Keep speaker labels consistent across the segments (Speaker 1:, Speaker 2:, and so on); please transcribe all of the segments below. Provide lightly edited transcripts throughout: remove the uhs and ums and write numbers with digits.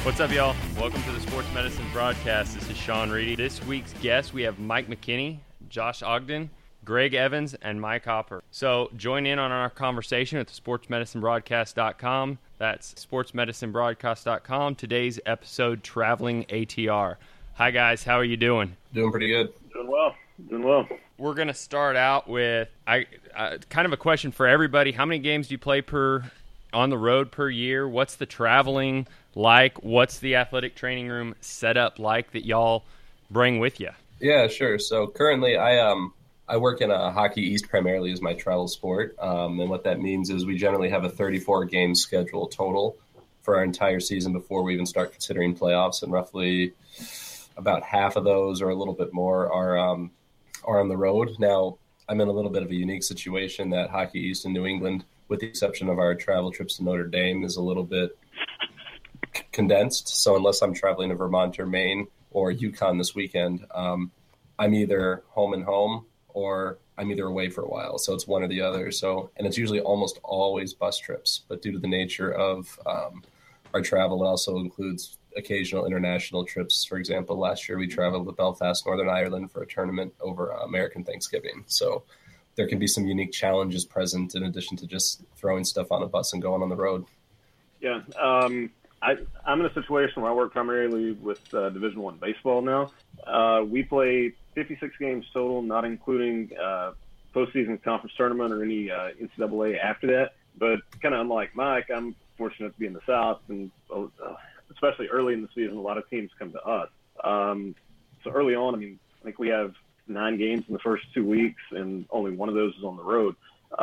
Speaker 1: What's up, y'all? Welcome to the Sports Medicine Broadcast. This is Sean Reedy. This week's guests, we have Mike McKinney, Josh Ogden, Greg Evans, and Mike Hopper. So join in on our conversation at the sportsmedicinebroadcast.com. That's sportsmedicinebroadcast.com. Today's episode, Traveling ATR. Hi, guys. How are you doing?
Speaker 2: Doing pretty good.
Speaker 3: Doing well.
Speaker 1: We're going to start out with kind of a question for everybody. How many games do you play on the road per year? What's the traveling like? What's the athletic training room setup like that y'all bring with you?
Speaker 2: Yeah, sure. So currently I work in Hockey East primarily as my travel sport. And what that means is we generally have a 34-game schedule total for our entire season before we even start considering playoffs. And roughly about half of those or a little bit more are on the road. Now, I'm in a little bit of a unique situation that Hockey East in New England, with the exception of our travel trips to Notre Dame, is a little bit condensed. So unless I'm traveling to Vermont or Maine or Yukon this weekend, I'm either home or I'm either away for a while. So it's one or the other. And it's usually almost always bus trips. But due to the nature of our travel, it also includes occasional international trips. For example, last year we traveled to Belfast, Northern Ireland for a tournament over American Thanksgiving. So there can be some unique challenges present in addition to just throwing stuff on a bus and going on the road.
Speaker 3: Yeah. I'm in a situation where I work primarily with Division I baseball now. We play 56 games total, not including postseason conference tournament or any NCAA after that. But kind of unlike Mike, I'm fortunate to be in the South, and especially early in the season, a lot of teams come to us. So early on, I think we have 9 games in the first 2 weeks, and only one of those is on the road.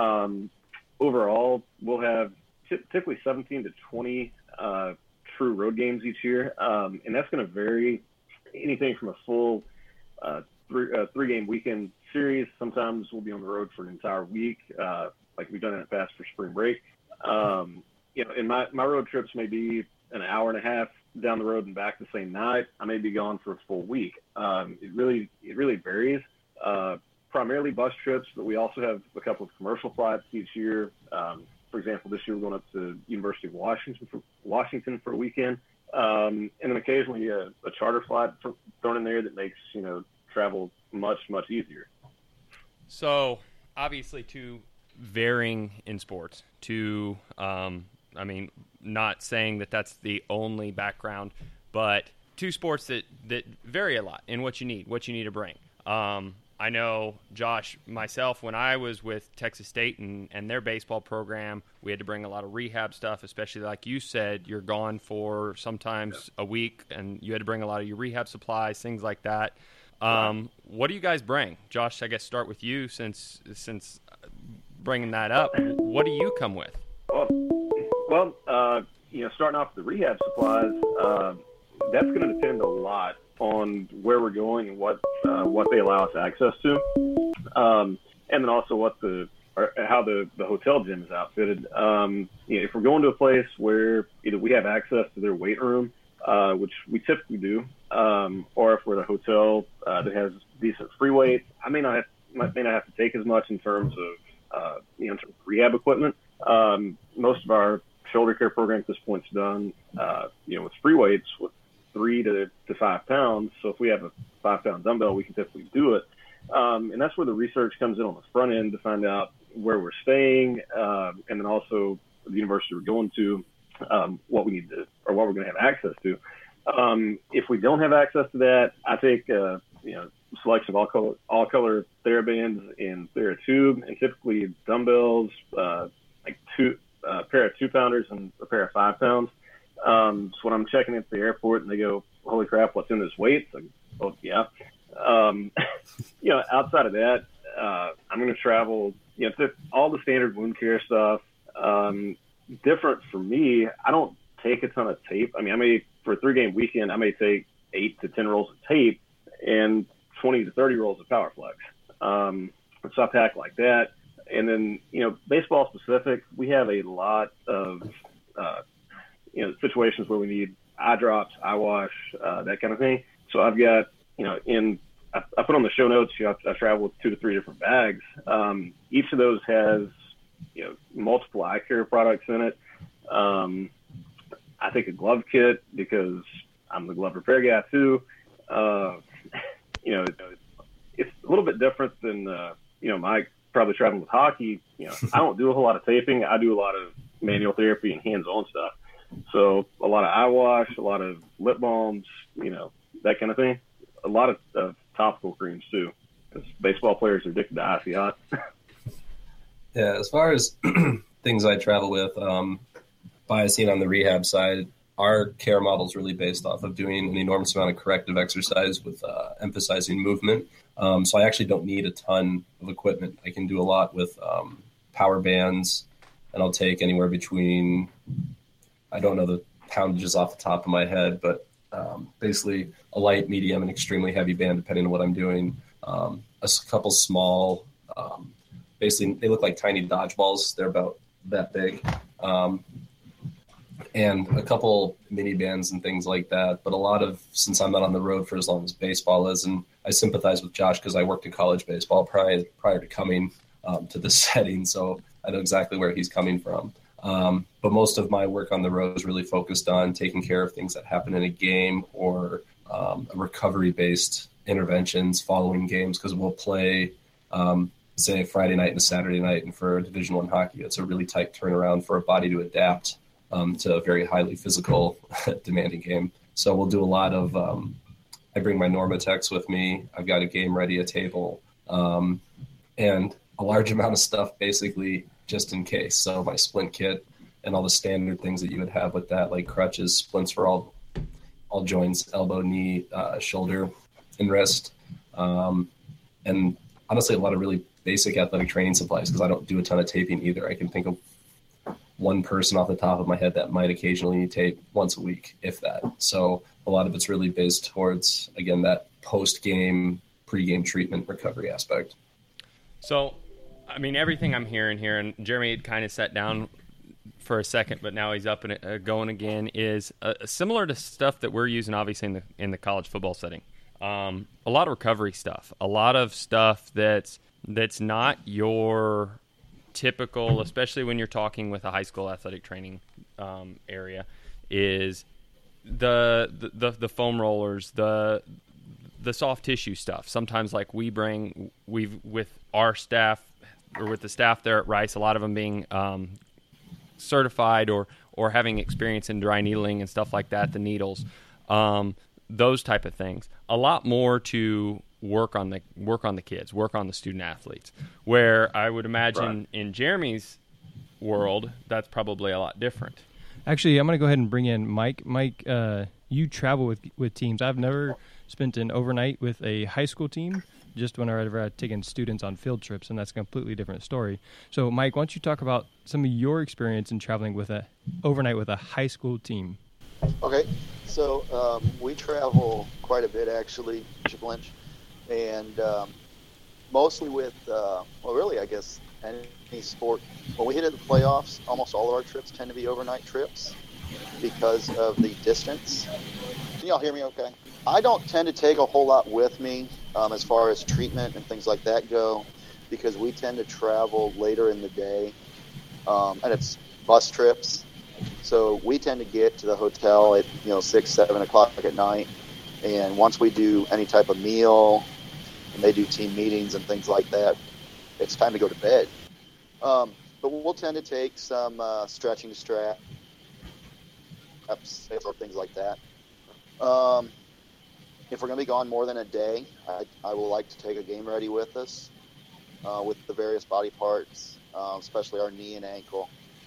Speaker 3: Overall, we'll have typically 17 to 20 true road games each year, and that's going to vary anything from a full three-game weekend series. Sometimes we'll be on the road for an entire week, like we've done in the past for spring break. And my road trips may be an hour and a half down the road and back the same night. I may be gone for a full week. It really varies. Primarily bus trips, but we also have a couple of commercial flights each year. For example, this year we're going up to University of Washington for a weekend, and then occasionally a charter flight thrown in there that makes travel much easier.
Speaker 1: So obviously, two varying in sports. Not saying that that's the only background, but two sports that vary a lot in what you need to bring. I know, Josh, myself, when I was with Texas State and their baseball program, we had to bring a lot of rehab stuff, especially like you said, you're gone for sometimes a week, and you had to bring a lot of your rehab supplies, things like that. What do you guys bring? Josh, I guess start with you since bringing that up. What do you come with?
Speaker 3: Well, starting off with the rehab supplies, that's going to depend a lot on where we're going and what they allow us access to, and then also how the hotel gym is outfitted. If we're going to a place where either we have access to their weight room, which we typically do, or if we're at a hotel that has decent free weight, I may not have to take as much in terms of rehab equipment. Most of our shoulder care program at this point is done, with free weights with 3 to 5 pounds. So if we have a 5-pound dumbbell, we can typically do it. And that's where the research comes in on the front end to find out where we're staying, and then also the university we're going to, what we need to, or what we're going to have access to. If we don't have access to that, I take, selection of all color TheraBands and TheraTube, and typically dumbbells, like a pair of 2-pounders and a pair of 5 pounds. So when I'm checking at the airport and they go, "Holy crap, what's in this weight?" It's like, "Oh yeah." Outside of that, I'm going to travel, all the standard wound care stuff. Different for me, I don't take a ton of tape. For a 3-game weekend, I may take 8 to 10 rolls of tape and 20 to 30 rolls of PowerFlex. So I pack like that. And then, baseball specific, we have a lot of, situations where we need eye drops, eye wash, that kind of thing. So I've got, I put on the show notes, I travel with 2 to 3 different bags. Each of those has, multiple eye care products in it. I take a glove kit because I'm the glove repair guy too. You know, it's a little bit different than, you know, Mike probably traveling with hockey. You know, I don't do a whole lot of taping. I do a lot of manual therapy and hands-on stuff. So a lot of eye wash, a lot of lip balms, you know, that kind of thing. A lot of topical creams too, because baseball players are addicted to icy hot.
Speaker 2: Yeah, as far as things I travel with, biasing on the rehab side, our care model is really based off of doing an enormous amount of corrective exercise with emphasizing movement. So I actually don't need a ton of equipment. I can do a lot with power bands, and I'll take anywhere between, I don't know the poundages off the top of my head, but basically a light, medium, and extremely heavy band, depending on what I'm doing. A couple small, basically they look like tiny dodgeballs. They're about that big. And a couple mini bands and things like that. But a lot of, since I'm not on the road for as long as baseball is, and I sympathize with Josh because I worked in college baseball prior to coming to this setting, so I know exactly where he's coming from. But most of my work on the road is really focused on taking care of things that happen in a game or recovery-based interventions following games, because we'll play, say, a Friday night and a Saturday night, and for Division I hockey, it's a really tight turnaround for a body to adapt to a very highly physical, demanding game. So we'll do a lot of, I bring my Normatex with me. I've got a game ready, a table, and a large amount of stuff basically just in case. So my splint kit and all the standard things that you would have with that, like crutches, splints for all joints, elbow, knee, shoulder, and wrist. And honestly, a lot of really basic athletic training supplies, because I don't do a ton of taping either. I can think of one person off the top of my head that might occasionally need tape once a week, if that. So a lot of it's really based towards, again, that post-game, pre-game treatment recovery aspect.
Speaker 1: So, I mean, everything I'm hearing here, and Jeremy had kind of sat down for a second, but now he's up and going again, is similar to stuff that we're using, obviously, in the college football setting. A lot of recovery stuff, a lot of stuff that's not your typical, especially when you're talking with a high school athletic training area, is the foam rollers, the soft tissue stuff. Sometimes, like we've with our staff or with the staff there at Rice, a lot of them being certified or having experience in dry needling and stuff like that, the needles, those type of things. A lot more to work on the kids, work on the student athletes, where I would imagine in Jeremy's world, that's probably a lot different.
Speaker 4: Actually, I'm going to go ahead and bring in Mike. Mike, you travel with teams. I've never spent an overnight with a high school team, just whenever I've taken students on field trips, and that's a completely different story. So, Mike, why don't you talk about some of your experience in traveling with a overnight with a high school team?
Speaker 5: Okay, so we travel quite a bit, actually, Bishop Lynch. And mostly with, really, I guess, any sport. When we hit in the playoffs, almost all of our trips tend to be overnight trips because of the distance. Can y'all hear me okay? I don't tend to take a whole lot with me as far as treatment and things like that go, because we tend to travel later in the day, and it's bus trips. So we tend to get to the hotel at 6, 7 o'clock at night, and once we do any type of meal, and they do team meetings and things like that, it's time to go to bed. But we'll tend to take some stretching straps, or things like that. If we're going to be gone more than a day, I will like to take a game ready with us, with the various body parts, especially our knee and ankle.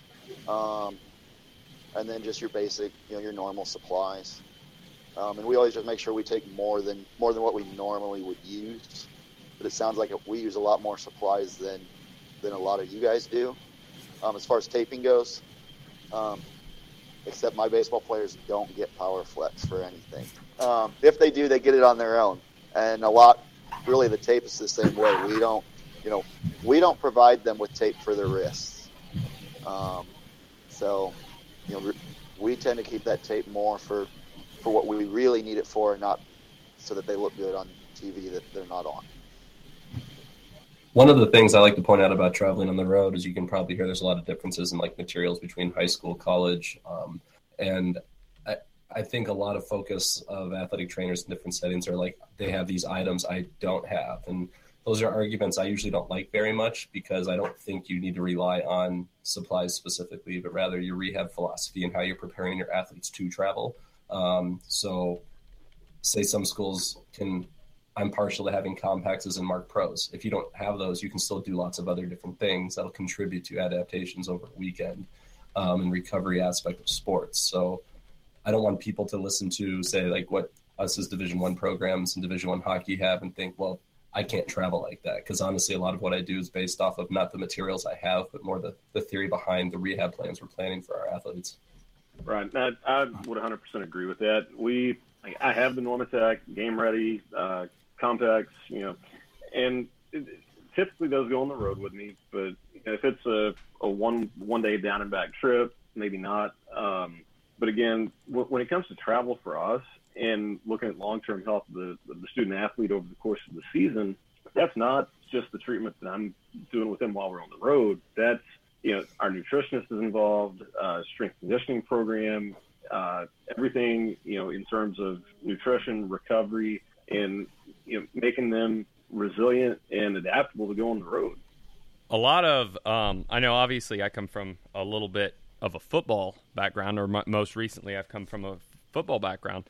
Speaker 5: And then just your basic, your normal supplies. And we always just make sure we take more than what we normally would use. But it sounds like we use a lot more supplies than a lot of you guys do. As far as taping goes, except my baseball players don't get PowerFlex for anything. If they do, they get it on their own. And really the tape is the same way. We don't provide them with tape for their wrists. So, we tend to keep that tape more for what we really need it for, not so that they look good on TV that they're not on.
Speaker 2: One of the things I like to point out about traveling on the road is you can probably hear there's a lot of differences in like materials between high school, college, And I think a lot of focus of athletic trainers in different settings are like, they have these items I don't have. And those are arguments I usually don't like very much, because I don't think you need to rely on supplies specifically, but rather your rehab philosophy and how you're preparing your athletes to travel. So say some schools I'm partial to having complexes and Mark Pros. If you don't have those, you can still do lots of other different things that'll contribute to adaptations over a weekend and recovery aspect of sports. So I don't want people to listen to, say, like what us as Division I programs and Division I hockey have and think, well, I can't travel like that. Because honestly, a lot of what I do is based off of not the materials I have, but more the theory behind the rehab plans we're planning for our athletes.
Speaker 3: Right. I would 100% agree with that. I have the Normatec, Game Ready, Complex, and typically those go on the road with me. But if it's a one day down and back trip, maybe not. But again, when it comes to travel for us and looking at long-term health of the student athlete over the course of the season, that's not just the treatment that I'm doing with them while we're on the road. That's, our nutritionist is involved, strength conditioning program, everything, in terms of nutrition, recovery, and, making them resilient and adaptable to go on the road.
Speaker 1: A lot of, I know obviously I come from a little bit of a football background, or most recently I've come from a football background,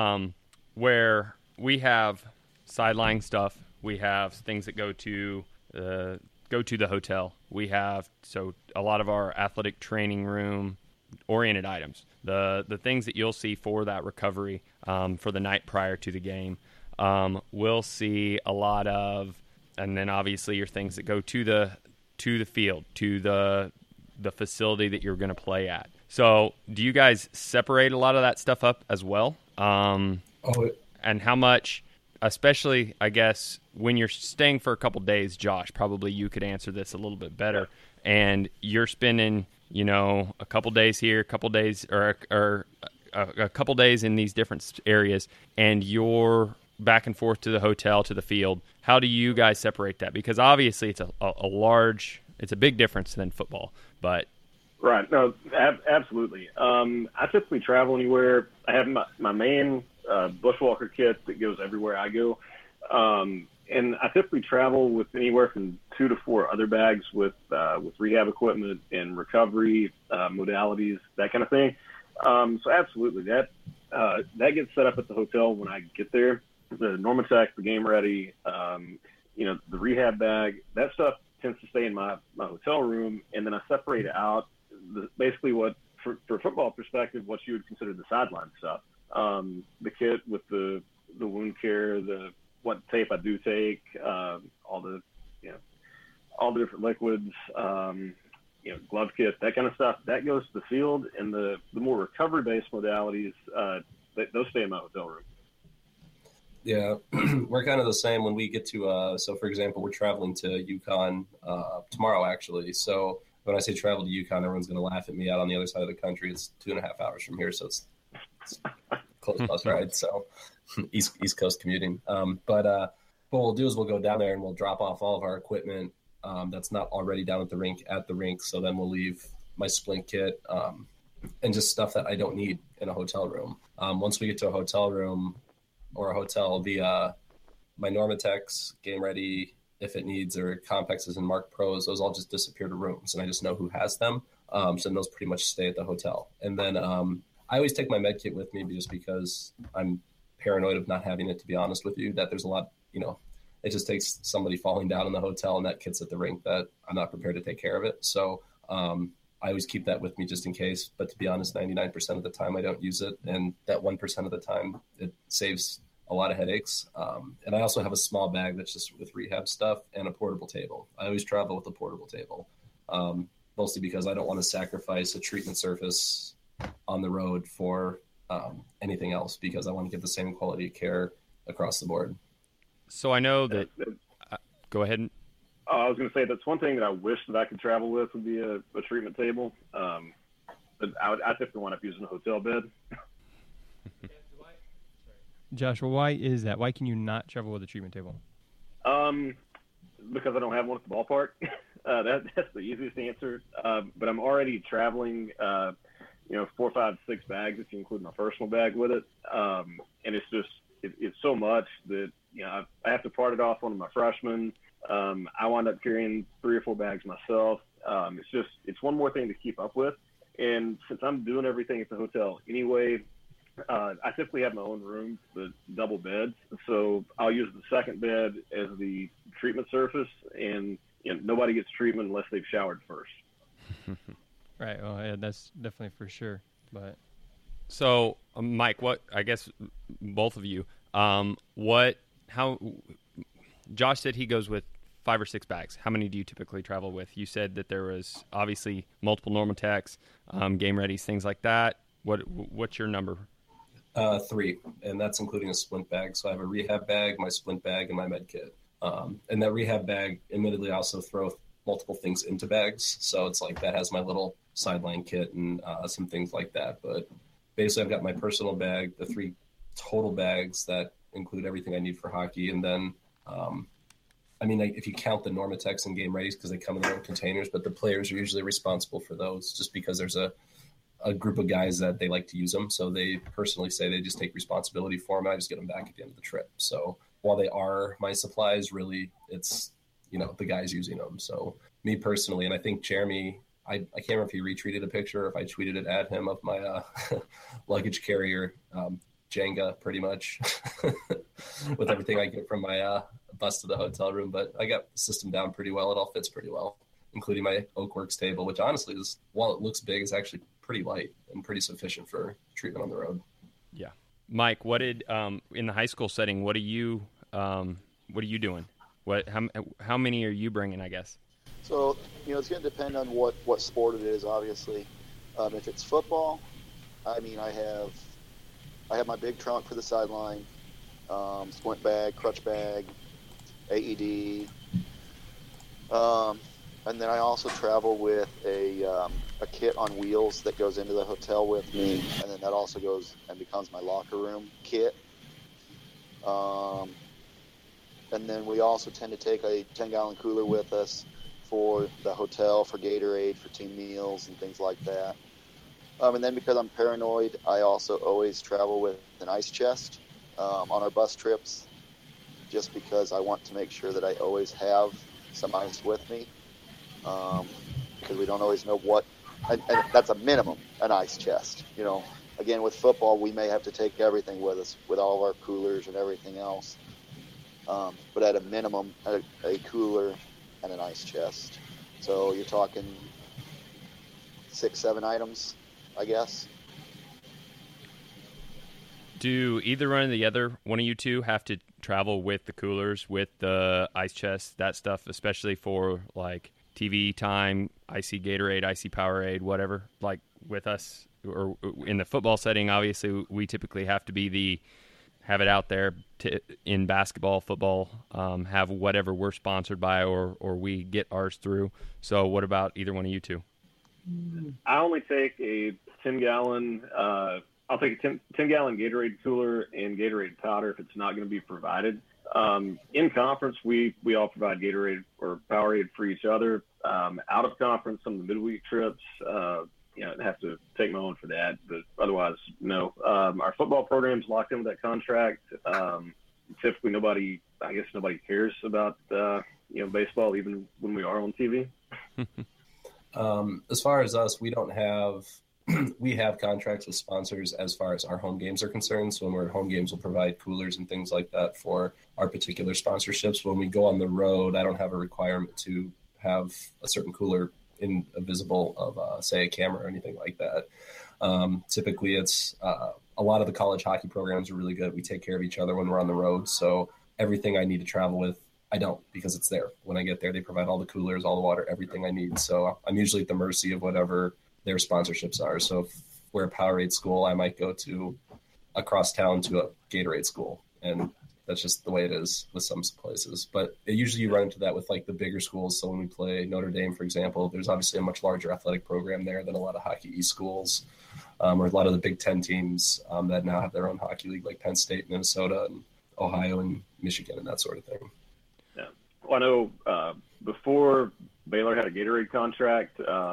Speaker 1: where we have sideline stuff. We have things that go to the hotel. We have, so a lot of our athletic training room oriented items, the things that you'll see for that recovery for the night prior to the game. We'll see a lot of, and then obviously your things that go to the field, to the facility that you're going to play at. So do you guys separate a lot of that stuff up as well? And how much, especially, I guess, when you're staying for a couple days, Josh, probably you could answer this a little bit better, and you're spending, a couple days here, a couple days, or a couple days in these different areas, and you're back and forth to the hotel, to the field. How do you guys separate that? Because obviously it's it's a big difference than football, but.
Speaker 3: Right. No, absolutely. I typically travel anywhere. I have my main bushwalker kit that goes everywhere I go. And I typically travel with anywhere from 2 to 4 other bags with rehab equipment and recovery modalities, that kind of thing. So absolutely, that gets set up at the hotel when I get there. The Normatec, the Game Ready, the rehab bag, that stuff tends to stay in my hotel room, and then I separate out basically what, for football perspective, what you would consider the sideline stuff. The kit with the wound care, what tape I do take, all the different liquids, glove kit, that kind of stuff, that goes to the field, and the more recovery-based modalities, those stay in my hotel room.
Speaker 2: Yeah, we're kind of the same when we get to, so for example, we're traveling to UConn tomorrow, actually. So when I say travel to UConn, everyone's going to laugh at me out on the other side of the country. It's 2.5 hours from here, so it's close bus ride. So East Coast commuting. But what we'll do is we'll go down there and we'll drop off all of our equipment that's not already down at the rink. So then we'll leave my splint kit and just stuff that I don't need in a hotel room. Once we get to a hotel room or a hotel, my Normatecs, Game Ready, if it needs, or Complexes and Mark Pros, those all just disappear to rooms, and I just know who has them. So those pretty much stay at the hotel. And then I always take my med kit with me just because I'm paranoid of not having it, to be honest with you, that there's a lot, it just takes somebody falling down in the hotel and that kit's at the rink that I'm not prepared to take care of it. So I always keep that with me just in case. But to be honest, 99% of the time I don't use it. And that 1% of the time it saves a lot of headaches. And I also have a small bag that's just with rehab stuff and a portable table. I always travel with a portable table, mostly because I don't want to sacrifice a treatment surface on the road for anything else, because I want to get the same quality of care across the board. So
Speaker 1: I know that go ahead.
Speaker 3: I was going to say that's one thing that I wish that I could travel with would be a treatment table. But I typically wind up using a hotel bed.
Speaker 4: Joshua, why is that? Why can you not travel with a treatment table?
Speaker 3: Because I don't have one at the ballpark. That's the easiest answer. But I'm already traveling 4, 5, 6 bags if you include my personal bag with it. And it's just, it's so much that, I have to part it off one of my freshmen. I wind up carrying 3 or 4 bags myself. It's one more thing to keep up with. And since I'm doing everything at the hotel anyway, I typically have my own room, the double beds. So I'll use the second bed as the treatment surface, and nobody gets treatment unless they've showered first.
Speaker 4: Right. Well, yeah, that's definitely for sure. But
Speaker 1: so, Mike, I guess both of you, how Josh said he goes with 5 or 6 bags. How many do you typically travel with? You said that there was obviously multiple NormaTecs, game readies, things like that. What's your number?
Speaker 2: 3, and that's including a splint bag. So I have a rehab bag, my splint bag, and my med kit. And that rehab bag, admittedly, I also throw multiple things into bags. So it's like that has my little sideline kit and some things like that. But basically, I've got my personal bag, the 3 total bags that include everything I need for hockey. And then, if you count the NormaTecs and game readies, because they come in their own containers, but the players are usually responsible for those just because there's a group of guys that they like to use them. So they personally say they just take responsibility for them. And I just get them back at the end of the trip. So while they are my supplies, really it's, the guys using them. So me personally, and I think Jeremy, I can't remember if he retweeted a picture or if I tweeted it at him of my luggage carrier, Jenga pretty much with everything I get from my bus to the hotel room. But I got the system down pretty well. It all fits pretty well, including my Oakworks table, which honestly is, while it looks big, is actually pretty light and pretty sufficient for treatment on the road.
Speaker 1: Yeah. Mike, what did, in the high school setting, what are you doing? How many are you bringing, I guess?
Speaker 5: So, it's going to depend on what sport it is, obviously. If it's football, I have my big trunk for the sideline, splint bag, crutch bag, AED. And then I also travel with a kit on wheels that goes into the hotel with me, and then that also goes and becomes my locker room kit. And then we also tend to take a 10-gallon cooler with us for the hotel, for Gatorade, for team meals, and things like that. And then because I'm paranoid, I also always travel with an ice chest on our bus trips, just because I want to make sure that I always have some ice with me, because we don't always know what, and that's a minimum, an ice chest. Again, with football, we may have to take everything with us, with all of our coolers and everything else. But at a minimum, a cooler and an ice chest. So you're talking 6, 7 items, I guess.
Speaker 1: Do either one or the other one of you two have to travel with the coolers, with the ice chest, that stuff, especially for like TV time, icy Gatorade, icy Powerade, whatever, like with us? Or in the football setting, obviously, we typically have to have it out there in basketball, football, have whatever we're sponsored by or we get ours through. So what about either one of you two?
Speaker 3: I only take a 10-gallon. I'll take a 10-gallon Gatorade cooler and Gatorade powder if it's not going to be provided. In conference, we all provide Gatorade or Powerade for each other. Out of conference, some of the midweek trips, I have to take my own for that, but otherwise, no. Our football program's locked in with that contract. Typically, nobody cares about, baseball, even when we are on TV.
Speaker 2: As far as us, we have contracts with sponsors as far as our home games are concerned. So when we're at home games, we'll provide coolers and things like that for our particular sponsorships. When we go on the road, I don't have a requirement to have a certain cooler in a visible of, say, a camera or anything like that. Typically, it's a lot of the college hockey programs are really good. We take care of each other when we're on the road. So everything I need to travel with, I don't, because it's there. When I get there, they provide all the coolers, all the water, everything I need. So I'm usually at the mercy of whatever their sponsorships are. So if we're a Powerade school, I might go to across town to a Gatorade school. And that's just the way it is with some places. But usually you run into that with like the bigger schools. So when we play Notre Dame, for example, there's obviously a much larger athletic program there than a lot of Hockey East schools, or a lot of the Big Ten teams that now have their own hockey league, like Penn State, Minnesota, and Ohio, and Michigan, and that sort of thing.
Speaker 3: Yeah. Well, I know before Baylor had a Gatorade contract,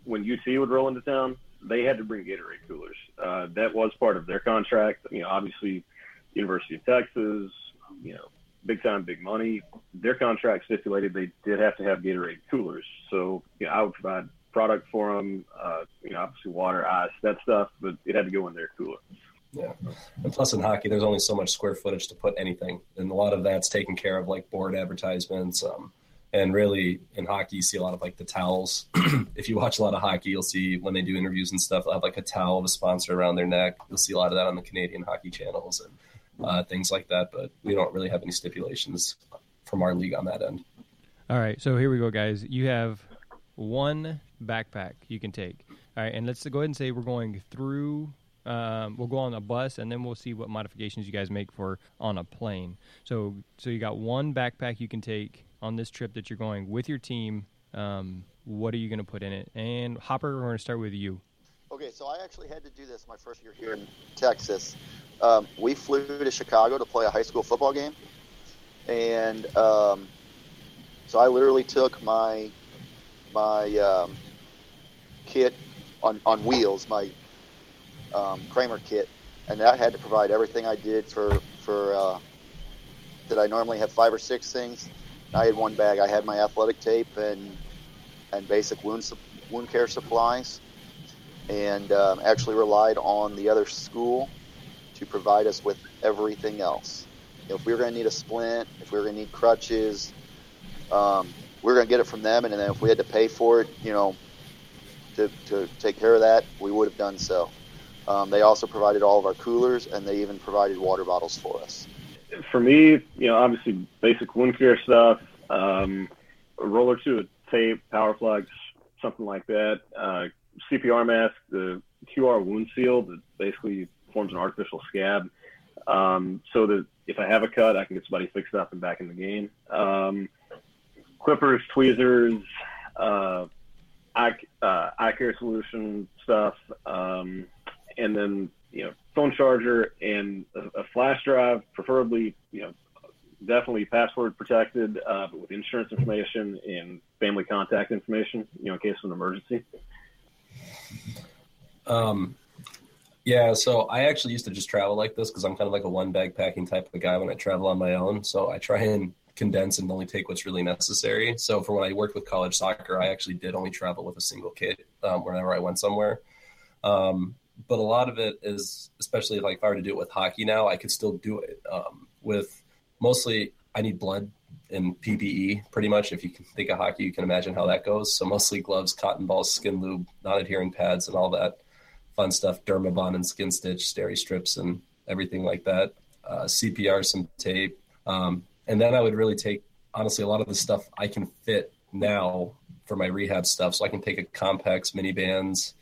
Speaker 3: when UT would roll into town, they had to bring Gatorade coolers. That was part of their contract. Obviously, University of Texas, big time, big money. Their contract stipulated they did have to have Gatorade coolers. So, I would provide product for them, obviously water, ice, that stuff, but it had to go in their cooler.
Speaker 2: Yeah. And plus in hockey, there's only so much square footage to put anything. And a lot of that's taken care of, like board advertisements. And really in hockey, you see a lot of like the towels. If you watch a lot of hockey, you'll see when they do interviews and stuff, they'll have like a towel of a sponsor around their neck. You'll see a lot of that on the Canadian hockey channels and things like that. But we don't really have any stipulations from our league on that end.
Speaker 4: All right. So here we go, guys. You have one backpack you can take. All right. And let's go ahead and say we're going through we'll go on a bus, and then we'll see what modifications you guys make for on a plane. So you got one backpack you can take on this trip that you're going with your team. What are you going to put in it? And Hopper, we're going to start with you.
Speaker 5: Okay, so I actually had to do this my first year here in Texas. We flew to Chicago to play a high school football game, and so I literally took my kit on wheels, my Kramer kit, and that had to provide everything I did for did I normally have 5 or 6 things. I had one bag. I had my athletic tape and basic wound care supplies, and actually relied on the other school to provide us with everything else. If we were going to need a splint, if we were going to need crutches, we were going to get it from them, and then if we had to pay for it, to take care of that, we would have done so. They also provided all of our coolers, and they even provided water bottles for us.
Speaker 3: For me, obviously basic wound care stuff, a roll or two of tape, power plugs, something like that. CPR mask, the QR wound seal that basically forms an artificial scab, so that if I have a cut, I can get somebody fixed up and back in the game. Clippers, tweezers, eye care solution stuff, and then phone charger and a flash drive, preferably definitely password protected, but with insurance information and family contact information, in case of an emergency.
Speaker 2: Yeah, so I actually used to just travel like this because I'm kind of like a one bag packing type of guy when I travel on my own. So I try and condense and only take what's really necessary. So for when I worked with college soccer, I actually did only travel with a single kit whenever I went somewhere. But a lot of it is, especially like if I were to do it with hockey now, I could still do it with mostly I need blood and PPE pretty much. If you can think of hockey, you can imagine how that goes. So mostly gloves, cotton balls, skin lube, non-adhering pads, and all that fun stuff, Dermabond and skin stitch, steri strips, and everything like that. CPR, some tape. And then I would really take, honestly, a lot of the stuff I can fit now for my rehab stuff. So I can take a Compex, mini bands,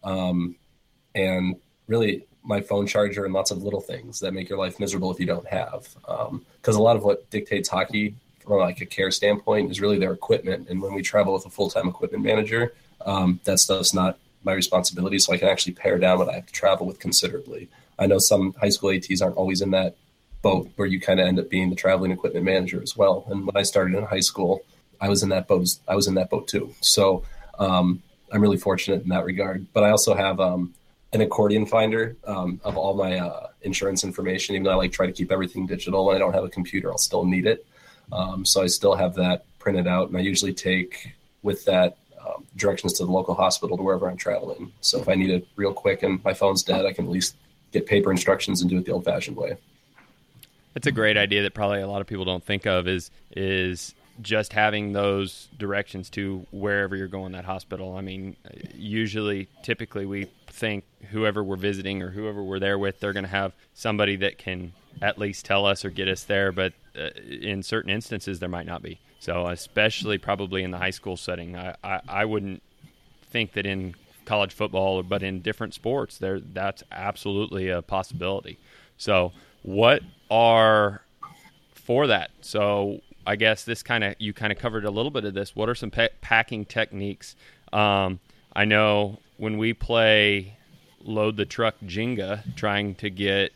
Speaker 2: and really my phone charger and lots of little things that make your life miserable if you don't have. Because a lot of what dictates hockey from like a care standpoint is really their equipment. And when we travel with a full-time equipment manager, that stuff's not my responsibility. So I can actually pare down what I have to travel with considerably. I know some high school ATs aren't always in that boat where you kind of end up being the traveling equipment manager as well. And when I started in high school, I was in that boat too. So I'm really fortunate in that regard. But I also have an accordion finder of all my insurance information. Even though I try to keep everything digital, when I don't have a computer, I'll still need it. So I still have that printed out, and I usually take with that directions to the local hospital to wherever I'm traveling. So if I need it real quick and my phone's dead, I can at least get paper instructions and do it the old-fashioned way.
Speaker 1: It's a great idea that probably a lot of people don't think of is just having those directions to wherever you're going, that hospital. I mean, typically we think whoever we're visiting or whoever we're there with, they're going to have somebody that can at least tell us or get us there. But in certain instances, there might not be. So especially probably in the high school setting, I wouldn't think that in college football, but in different sports, that's absolutely a possibility. So what are for that? So I guess you kind of covered a little bit of this. What are some packing techniques? I know when we play load the truck Jenga, trying to get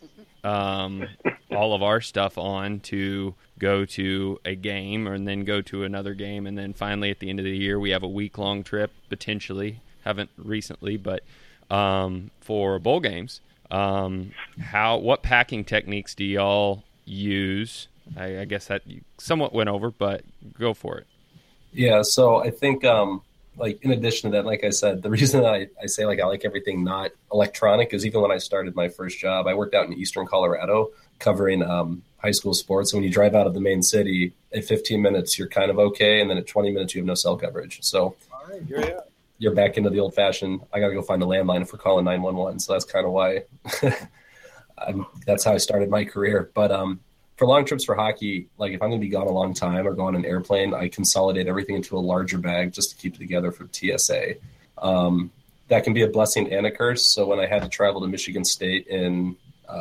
Speaker 1: all of our stuff on to go to a game and then go to another game. And then finally at the end of the year, we have a week-long trip, potentially, haven't recently, but for bowl games, what packing techniques do y'all use? I guess that you somewhat went over, but go for it.
Speaker 2: Yeah, so I think like in addition to that, like I said, the reason I say like I like everything not electronic is even when I started my first job, I worked out in Eastern Colorado covering high school sports. So when you drive out of the main city, at 15 minutes, you're kind of okay. And then at 20 minutes, you have no cell coverage. So you're back into the old fashioned, I got to go find a landline if we're calling 911. So that's kind of why that's how I started my career. But for long trips for hockey, like if I'm going to be gone a long time or go on an airplane, I consolidate everything into a larger bag just to keep it together for TSA. That can be a blessing and a curse. So when I had to travel to Michigan State in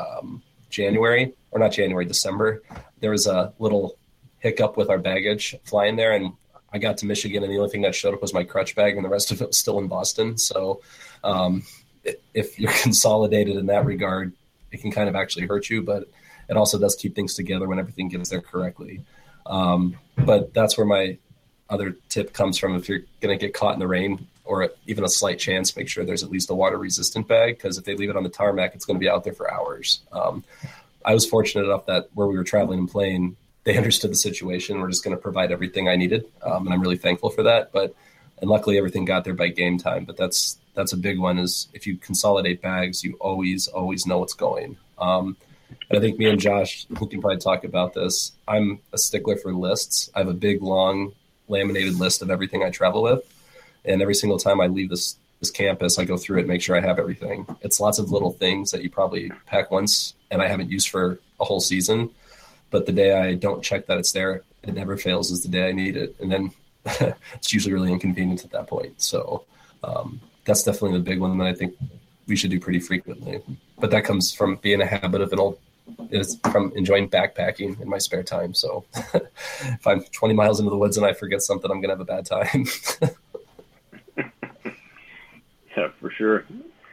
Speaker 2: December, there was a little hiccup with our baggage flying there. And I got to Michigan and the only thing that showed up was my crutch bag and the rest of it was still in Boston. So if you're consolidated in that regard, it can kind of actually hurt you, but it also does keep things together when everything gets there correctly. But that's where my other tip comes from. If you're going to get caught in the rain or even a slight chance, make sure there's at least a water-resistant bag, because if they leave it on the tarmac, it's going to be out there for hours. I was fortunate enough that where we were traveling and playing, they understood the situation. We're just going to provide everything I needed, and I'm really thankful for that. And luckily, everything got there by game time. But that's a big one, is if you consolidate bags, you always know what's going. And I think me and Josh, who can probably talk about this, I'm a stickler for lists. I have a big, long, laminated list of everything I travel with. And every single time I leave this campus, I go through it and make sure I have everything. It's lots of little things that you probably pack once and I haven't used for a whole season. But the day I don't check that it's there, it never fails, is the day I need it. And then it's usually really inconvenient at that point. So that's definitely the big one that I think we should do pretty frequently. But that comes from being a habit of from enjoying backpacking in my spare time. So if I'm 20 miles into the woods and I forget something, I'm going to have a bad time.
Speaker 3: Yeah, for sure.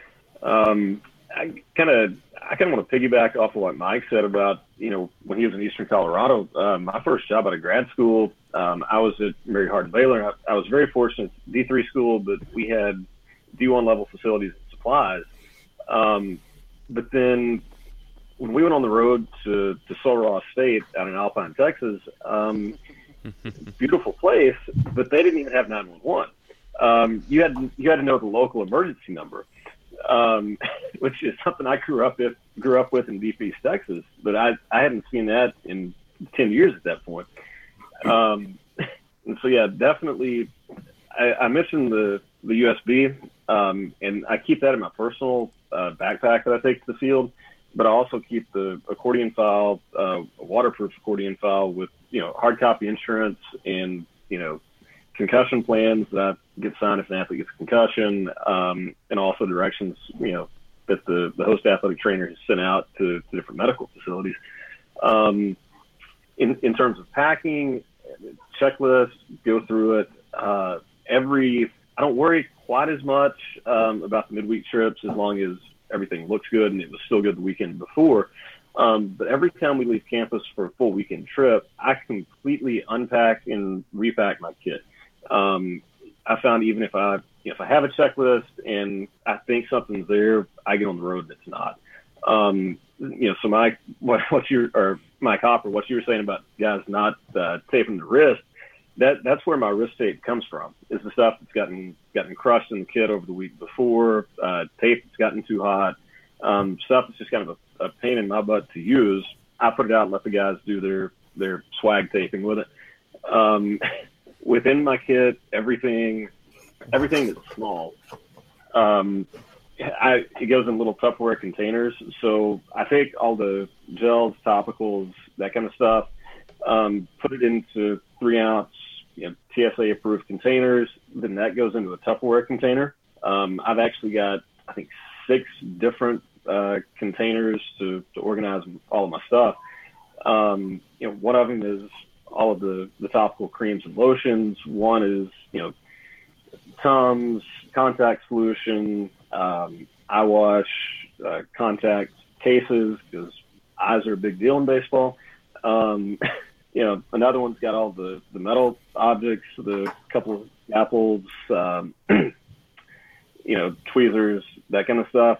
Speaker 3: I kind of want to piggyback off of what Mike said about, when he was in Eastern Colorado. My first job out of grad school, I was at Mary Hardin Baylor. I was very fortunate, D3 school, but we had D1 level facilities and supplies. But then when we went on the road to Sul Ross State out in Alpine, Texas, beautiful place, but they didn't even have 911. You had to know the local emergency number, which is something I grew up with in Deep East Texas, but I hadn't seen that in 10 years at that point. And so, yeah, definitely, I mentioned the USB, and I keep that in my personal backpack that I take to the field, but I also keep the accordion file, a waterproof accordion file with, hard copy insurance and, concussion plans that get signed if an athlete gets a concussion, and also directions, that the host athletic trainer has sent out to different medical facilities. In terms of packing, checklist, go through it. I don't worry quite as much about the midweek trips as long as everything looks good and it was still good the weekend before. But every time we leave campus for a full weekend trip, I completely unpack and repack my kit. I found even if I have a checklist and I think something's there, I get on the road and it's not. So Mike Hopper, what you were saying about guys not taping the wrist, that's where my wrist tape comes from, is the stuff that's gotten crushed in the kit over the week before, tape that's gotten too hot, stuff that's just kind of a pain in my butt to use. I put it out and let the guys do their swag taping with it. Within my kit, everything that's small, it goes in little Tupperware containers. So I take all the gels, topicals, that kind of stuff, put it into 3-ounce, TSA approved containers. Then that goes into a Tupperware container. I've actually got, I think, 6 different containers to organize all of my stuff. One of them is all of the topical creams and lotions. One is, Tums, contact solution, eye wash, contact cases, because eyes are a big deal in baseball. Another one's got all the metal objects, the couple of apples, tweezers, that kind of stuff.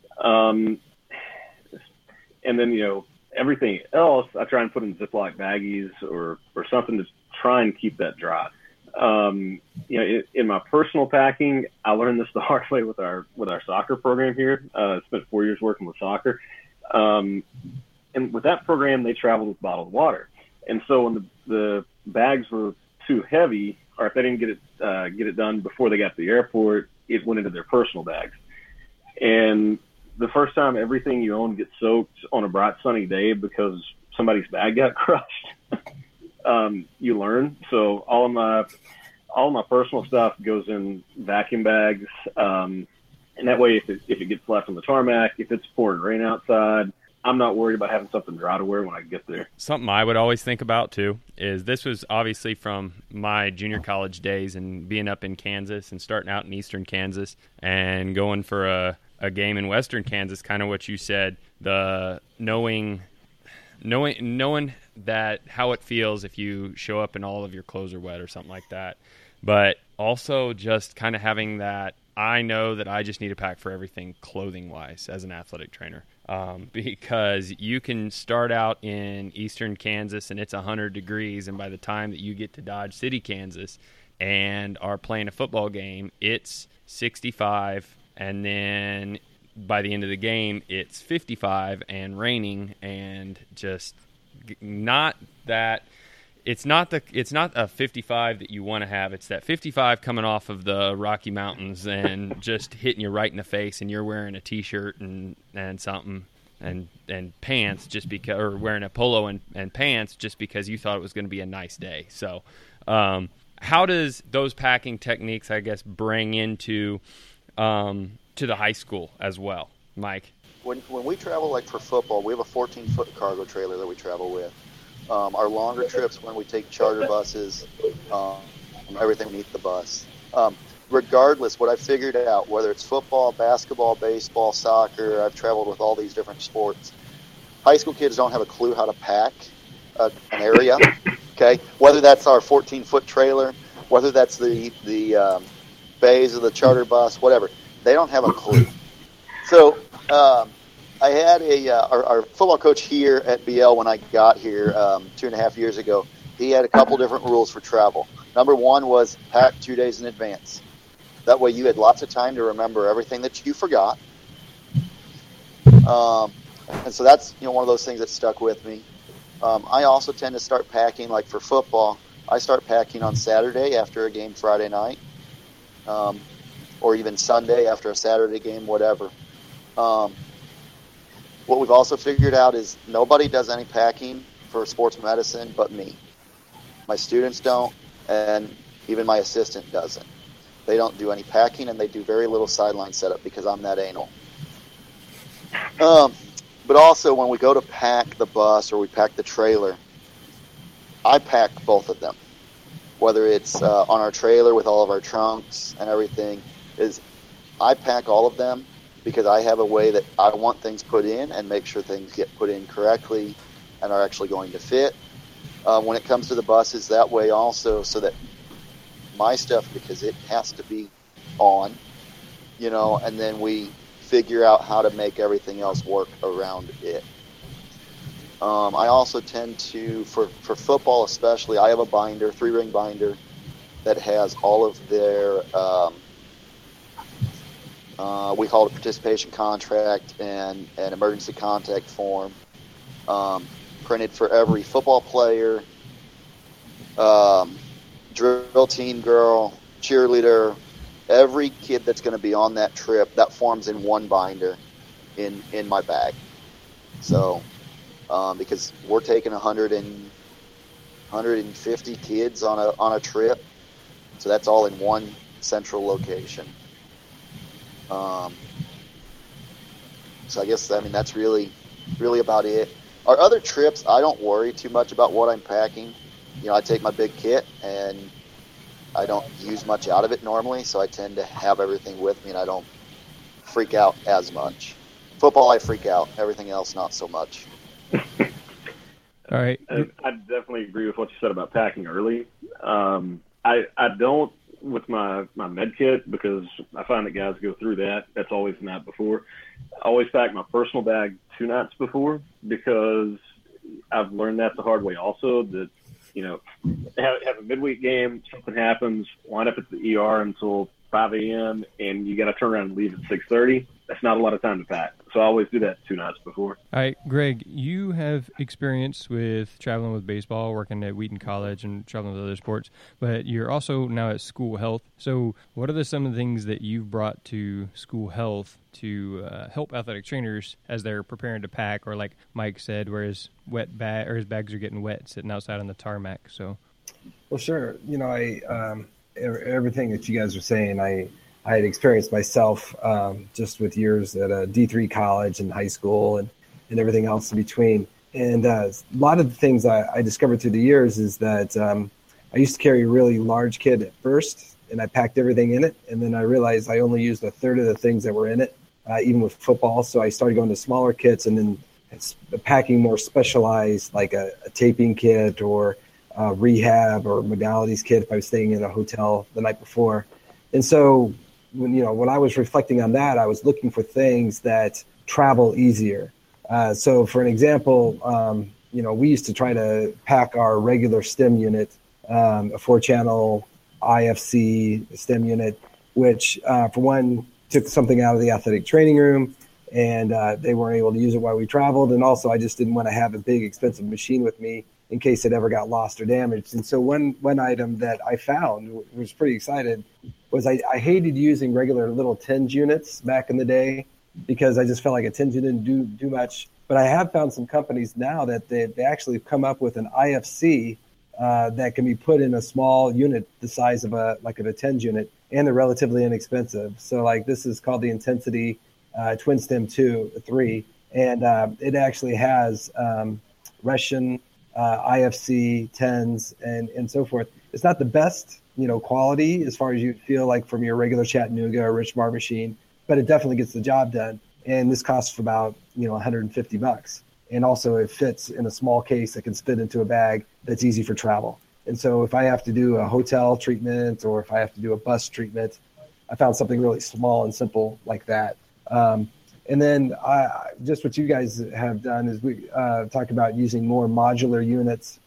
Speaker 3: And then, everything else I try and put in Ziploc baggies or something to try and keep that dry. In my personal packing, I learned this the hard way with our soccer program here. I spent 4 years working with soccer. And with that program, they traveled with bottled water. And so when the bags were too heavy, or if they didn't get it done before they got to the airport, it went into their personal bags. And the first time everything you own gets soaked on a bright sunny day because somebody's bag got crushed, you learn. So all of my personal stuff goes in vacuum bags, and that way, if it gets left on the tarmac, if it's pouring rain outside, I'm not worried about having something dry to wear when I get there.
Speaker 1: Something I would always think about, too, is this was obviously from my junior college days and being up in Kansas and starting out in eastern Kansas and going for a game in western Kansas, kind of what you said, the knowing that how it feels if you show up and all of your clothes are wet or something like that. But also just kind of having that, I know that I just need to pack for everything clothing-wise as an athletic trainer. Because you can start out in eastern Kansas and it's 100 degrees, and by the time that you get to Dodge City, Kansas, and are playing a football game, it's 65, and then by the end of the game, it's 55 and raining, and just not that. It's not a 55 that you want to have. It's that 55 coming off of the Rocky Mountains and just hitting you right in the face, and you're wearing a T-shirt and something and pants just because, or wearing a polo and pants just because you thought it was going to be a nice day. So, how does those packing techniques, I guess, bring into to the high school as well, Mike?
Speaker 5: When we travel, like for football, we have a 14-foot cargo trailer that we travel with. Our longer trips, when we take charter buses, everything beneath the bus. Regardless, what I figured out, whether it's football, basketball, baseball, soccer, I've traveled with all these different sports. High school kids don't have a clue how to pack an area. Okay, whether that's our 14-foot trailer, whether that's the bays of the charter bus, whatever, they don't have a clue. So. I had our football coach here at BL when I got here 2.5 years ago. He had a couple different rules for travel. Number one was pack 2 days in advance. That way you had lots of time to remember everything that you forgot. And so that's one of those things that stuck with me. I also tend to start packing, like for football, I start packing on Saturday after a game Friday night, or even Sunday after a Saturday game, whatever. What we've also figured out is nobody does any packing for sports medicine but me. My students don't, and even my assistant doesn't. They don't do any packing, and they do very little sideline setup because I'm that anal. But also, when we go to pack the bus or we pack the trailer, I pack both of them. Whether it's on our trailer with all of our trunks and everything, I pack all of them because I have a way that I want things put in and make sure things get put in correctly and are actually going to fit. When it comes to the buses, that way also, so that my stuff, because it has to be on, and then we figure out how to make everything else work around it. I also tend to, for football especially, I have a binder, 3-ring binder, that has all of their, we call it a participation contract and an emergency contact form, printed for every football player, drill team girl, cheerleader, every kid that's going to be on that trip. That form's in one binder in my bag. So, because we're taking 150 kids on a trip, so that's all in one central location. So I guess, that's really about it. Our other trips, I don't worry too much about what I'm packing. I take my big kit, and I don't use much out of it normally, so I tend to have everything with me, and I don't freak out as much. Football, I freak out. Everything else, not so much.
Speaker 4: All right.
Speaker 3: I definitely agree with what you said about packing early. I don't with my med kit, because I find that guys go through that. That's always the night before. I always pack my personal bag 2 nights before, because I've learned that the hard way also, that, have a midweek game, something happens, wind up at the ER until 5 a.m., and you got to turn around and leave at 6:30. That's not a lot of time to pack. So I always do that 2 nights before.
Speaker 4: All right, Greg, you have experience with traveling with baseball, working at Wheaton College and traveling with other sports, but you're also now at School Health. So what are some of the things that you've brought to School Health to help athletic trainers as they're preparing to pack, or like Mike said, where his bags are getting wet sitting outside on the tarmac? So,
Speaker 6: well, sure. Everything that you guys are saying, I had experienced myself just with years at a D3 college and high school and everything else in between. And a lot of the things I discovered through the years is that I used to carry a really large kit at first, and I packed everything in it. And then I realized I only used a third of the things that were in it, even with football. So I started going to smaller kits and then packing more specialized, like a taping kit or rehab or modalities kit if I was staying in a hotel the night before. And so when I was reflecting on that, I was looking for things that travel easier. So for an example, we used to try to pack our regular stem unit, a 4-channel IFC stem unit, which for one took something out of the athletic training room, and they weren't able to use it while we traveled. And also I just didn't want to have a big expensive machine with me in case it ever got lost or damaged. And so one item that I found, was pretty excited, was I hated using regular little TENS units back in the day, because I just felt like a TENS unit didn't do much. But I have found some companies now that they actually come up with an IFC that can be put in a small unit the size of a TENS unit, and they're relatively inexpensive. So like this is called the Intensity Twin Stem 3, and it actually has Russian IFC, TENS, and so forth. It's not the best, quality as far as you feel like from your regular Chattanooga or Richmond machine, but it definitely gets the job done. And this costs about, $150. And also it fits in a small case that can fit into a bag that's easy for travel. And so if I have to do a hotel treatment or if I have to do a bus treatment, I found something really small and simple like that. And then just what you guys have done is we talk about using more modular units,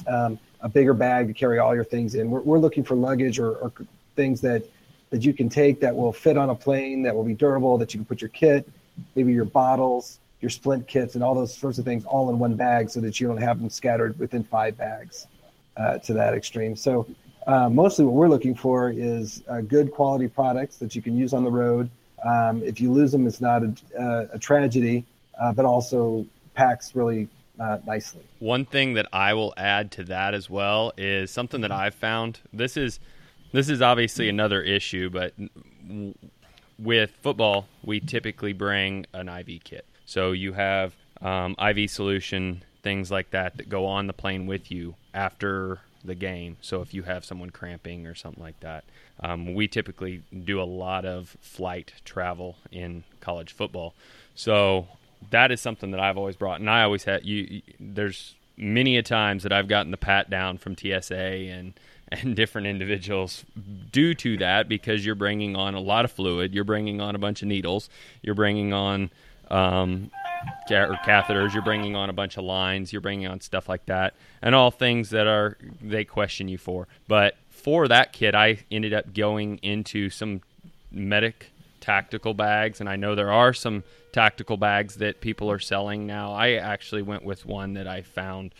Speaker 6: a bigger bag to carry all your things in. We're looking for luggage or things that you can take that will fit on a plane, that will be durable, that you can put your kit, maybe your bottles, your splint kits, and all those sorts of things all in one bag so that you don't have them scattered within 5 bags to that extreme. So mostly what we're looking for is good quality products that you can use on the road. If you lose them, it's not a tragedy, but also packs really nicely.
Speaker 1: One thing that I will add to that as well is something that I've found. This is obviously another issue, but with football, we typically bring an IV kit. So you have IV solution, things like that go on the plane with you after the game. So if you have someone cramping or something like that, we typically do a lot of flight travel in college football. So that is something that I've always brought, and I always had. There's many a times that I've gotten the pat down from TSA and different individuals due to that, because you're bringing on a lot of fluid, you're bringing on a bunch of needles, you're bringing on catheters, you're bringing on a bunch of lines, you're bringing on stuff like that, and all things that they question you for. But for that kit, I ended up going into some medic tactical bags, and I know there are some tactical bags that people are selling now. I actually went with one that I found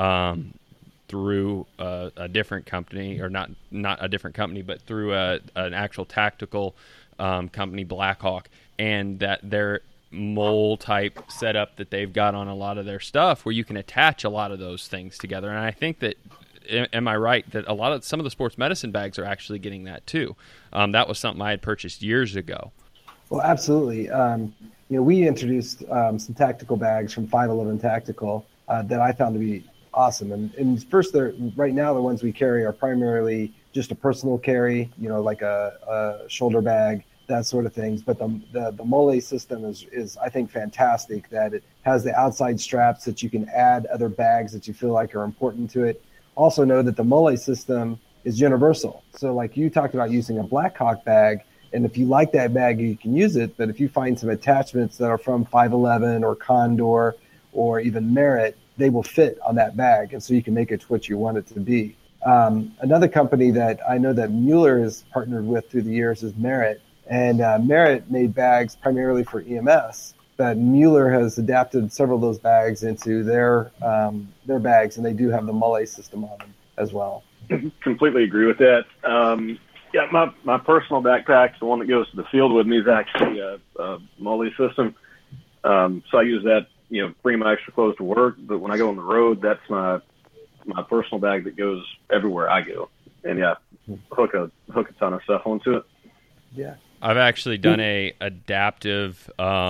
Speaker 1: through a different company, or not a different company, but through an actual tactical company, Blackhawk, and that their mole type setup that they've got on a lot of their stuff, where you can attach a lot of those things together. And I think that, am I right, that some of the sports medicine bags are actually getting that too? That was something I had purchased years ago.
Speaker 6: Well, absolutely. We introduced some tactical bags from 511 Tactical that I found to be awesome. And first, right now, the ones we carry are primarily just a personal carry, like a shoulder bag, that sort of things. But the Mole system is, I think, fantastic, that it has the outside straps that you can add other bags that you feel like are important to it. Also know that the Mole system is universal. So like you talked about using a Blackhawk bag, and if you like that bag, you can use it. But if you find some attachments that are from 511 or Condor or even Merit, they will fit on that bag. And so you can make it to what you want it to be. Another company that I know that Mueller has partnered with through the years is Merit. And Merit made bags primarily for EMS, but Mueller has adapted several of those bags into their bags, and they do have the Mullet system on them as well.
Speaker 3: Completely agree with that. Yeah, my personal backpack, the one that goes to the field with me, is actually a Mullet system. So I use that, bring my extra clothes to work. But when I go on the road, that's my personal bag that goes everywhere I go. And yeah, hook a ton of stuff onto it.
Speaker 6: Yeah.
Speaker 1: I've actually done a adaptive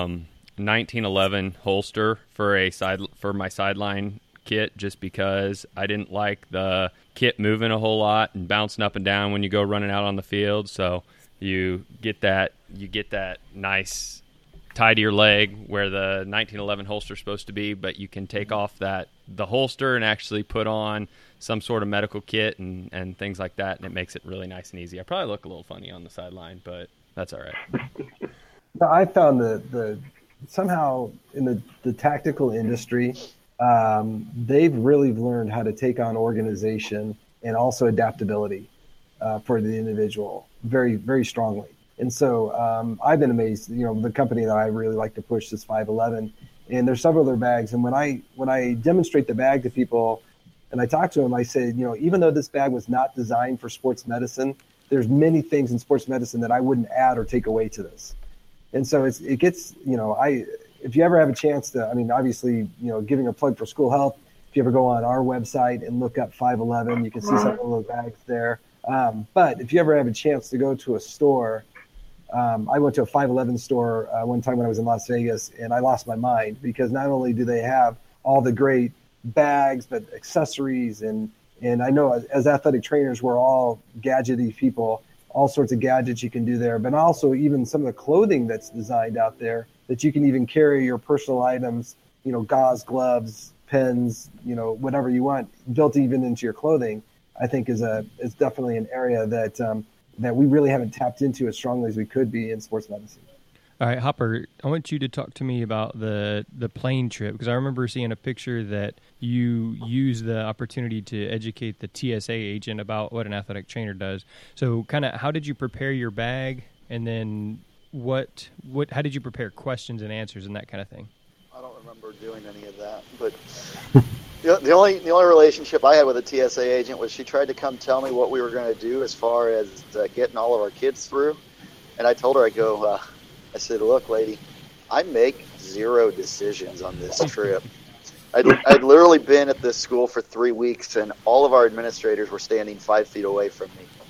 Speaker 1: 1911 holster for my sideline kit, just because I didn't like the kit moving a whole lot and bouncing up and down when you go running out on the field. So you get that nice tie to your leg where the 1911 holster is supposed to be, but you can take off the holster and actually put on some sort of medical kit and things like that, and it makes it really nice and easy. I probably look a little funny on the sideline, but that's all right.
Speaker 6: I found the somehow in the tactical industry, they've really learned how to take on organization and also adaptability for the individual very, very strongly. And so I've been amazed. The company that I really like to push is 511, and there's several other bags. And when I demonstrate the bag to people, and I talk to them, I say, even though this bag was not designed for sports medicine, there's many things in sports medicine that I wouldn't add or take away to this. And so it gets, if you ever have a chance to, obviously, giving a plug for School Health, if you ever go on our website and look up 511, you can see some of those bags there. But if you ever have a chance to go to a store, I went to a 511 store one time when I was in Las Vegas, and I lost my mind, because not only do they have all the great bags, but accessories, and I know as athletic trainers, we're all gadgety people, all sorts of gadgets you can do there, but also even some of the clothing that's designed out there that you can even carry your personal items, gauze, gloves, pens, whatever you want, built even into your clothing, I think is definitely an area that we really haven't tapped into as strongly as we could be in sports medicine.
Speaker 4: All right, Hopper, I want you to talk to me about the plane trip, because I remember seeing a picture that you use the opportunity to educate the TSA agent about what an athletic trainer does. So kind of how did you prepare your bag, and then how did you prepare questions and answers and that kind of thing?
Speaker 5: I don't remember doing any of that, but the only relationship I had with a TSA agent was she tried to come tell me what we were going to do as far as getting all of our kids through. And I told her, I said, look, lady, I make 0 decisions on this trip. I'd literally been at this school for 3 weeks, and all of our administrators were standing 5 feet away from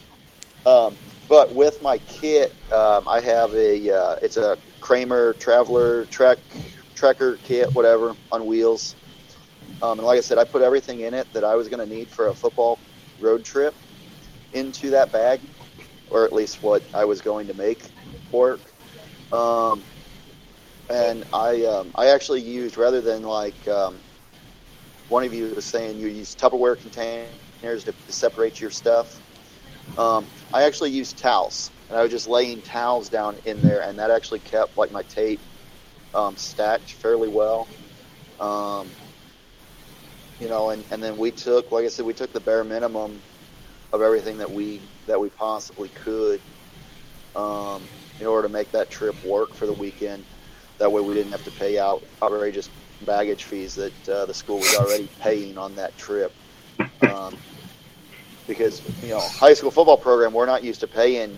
Speaker 5: me. But with my kit, I have it's a Kramer Traveler Trekker kit, whatever, on wheels. And like I said, I put everything in it that I was going to need for a football road trip into that bag, or at least what I was going to make work. And I actually used, rather than like one of you was saying you use Tupperware containers to separate your stuff, I actually used towels, and I was just laying towels down in there, and that actually kept like my tape stacked fairly well. And then we took, like I said, we took the bare minimum of everything that we possibly could in order to make that trip work for the weekend. That way we didn't have to pay out outrageous baggage fees that the school was already paying on that trip. Because, high school football program, we're not used to paying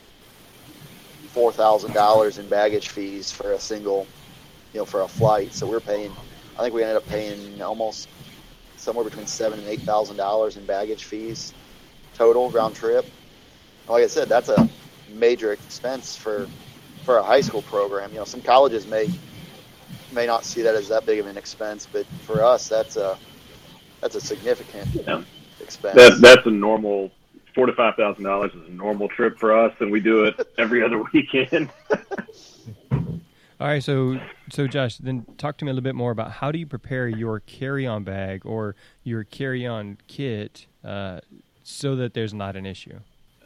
Speaker 5: $4,000 in baggage fees for a single, for a flight. So I think we ended up paying almost somewhere between $7,000 and $8,000 in baggage fees total round trip. Like I said, that's a major expense for a high school program. Some colleges may not see that as that big of an expense, but for us, that's a significant expense.
Speaker 3: That's a normal $4,000 to $5,000 is a normal trip for us, and we do it every other weekend.
Speaker 4: All right, so Josh, then talk to me a little bit more about how do you prepare your carry-on bag or your carry-on kit so that there's not an issue?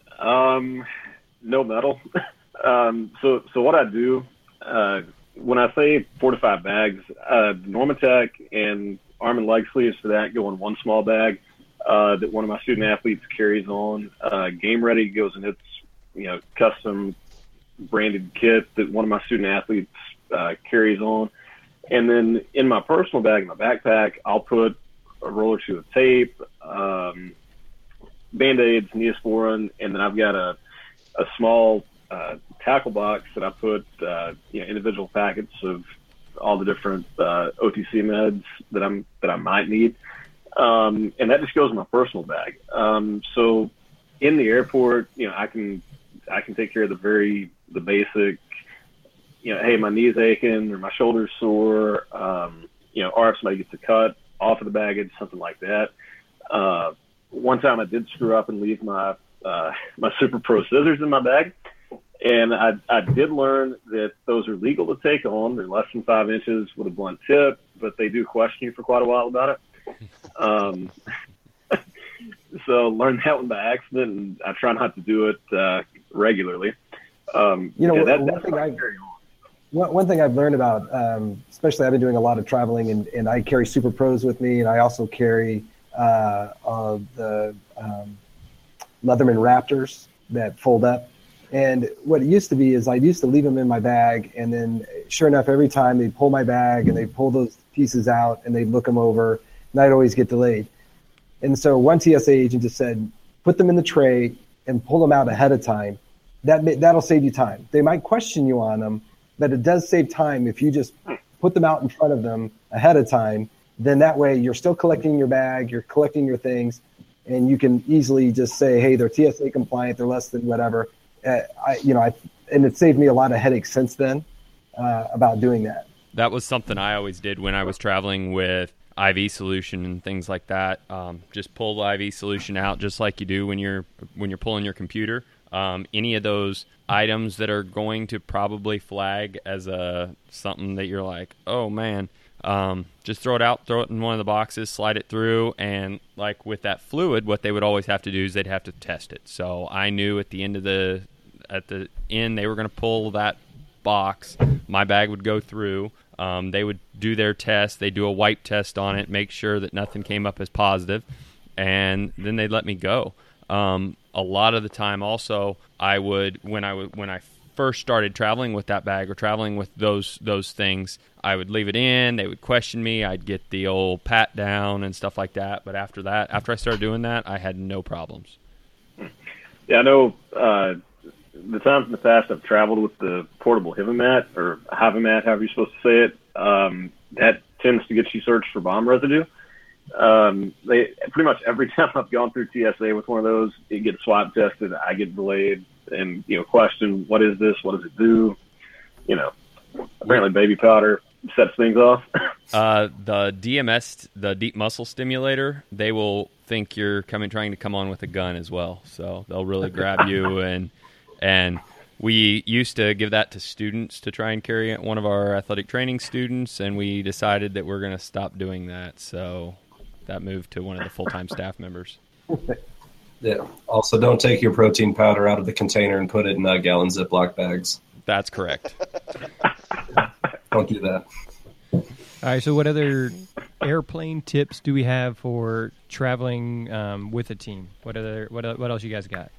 Speaker 3: No metal. So what I do, when I say 4 to 5 bags, Normatec and arm and leg sleeves for that go in one small bag that one of my student athletes carries on. Game Ready goes in its, custom branded kit that one of my student athletes carries on. And then in my personal bag, in my backpack, I'll put a roll or two of tape, Band-Aids, Neosporin, and then I've got a small tackle box that I put individual packets of all the different OTC meds that I might need, and that just goes in my personal bag. So in the airport, I can take care of the basic, hey, my knee's aching or my shoulder's sore, or if somebody gets a cut off of the baggage, something like that. One time I did screw up and leave my Super Pro scissors in my bag. And I did learn that those are legal to take on. They're less than 5 inches with a blunt tip, but they do question you for quite a while about it. So learned that one by accident, and I try not to do it regularly.
Speaker 6: One thing I've learned about, especially I've been doing a lot of traveling, and I carry Super Pros with me, and I also carry the Leatherman Raptors that fold up. And what it used to be is I used to leave them in my bag, and then sure enough, every time they'd pull my bag and they'd pull those pieces out and they'd look them over, and I'd always get delayed. And so one TSA agent just said, put them in the tray and pull them out ahead of time. That'll save you time. They might question you on them, but it does save time if you just put them out in front of them ahead of time. Then that way you're still collecting your bag, you're collecting your things, and you can easily just say, hey, they're TSA compliant, they're less than whatever. And it saved me a lot of headaches since then about doing that.
Speaker 1: That was something I always did when I was traveling with IV solution and things like that. Just pull the IV solution out, just like you do when you're pulling your computer. Any of those items that are going to probably flag as something that you're like, oh man, just throw it out, throw it in one of the boxes, slide it through, and like with that fluid, what they would always have to do is they'd have to test it. So I knew at the end they were going to pull that box, my bag would go through, they would do their test, they do a wipe test on it, make sure that nothing came up as positive, and then they'd let me go. A lot of the time also I would, when I first started traveling with that bag or traveling with those things, I would leave it in, they would question me, I'd get the old pat down and stuff like that, but after I started doing that, I had no problems.
Speaker 3: Yeah, I know the times in the past I've traveled with the portable Hivamat or Hivamat, however you're supposed to say it, that tends to get you searched for bomb residue. They pretty much every time I've gone through TSA with one of those, it gets swab tested, I get delayed and, question, what is this? What does it do? Apparently baby powder sets things off.
Speaker 1: The DMS, the deep muscle stimulator, they will think you're trying to come on with a gun as well. So they'll really grab you and we used to give that to students to try and carry it, one of our athletic training students, and we decided that we're going to stop doing that. So that moved to one of the full-time staff members.
Speaker 2: Yeah. Also, don't take your protein powder out of the container and put it in gallon Ziploc bags.
Speaker 1: That's correct.
Speaker 2: Don't do that.
Speaker 4: All right, so what other airplane tips do we have for traveling with a team? What else you guys got?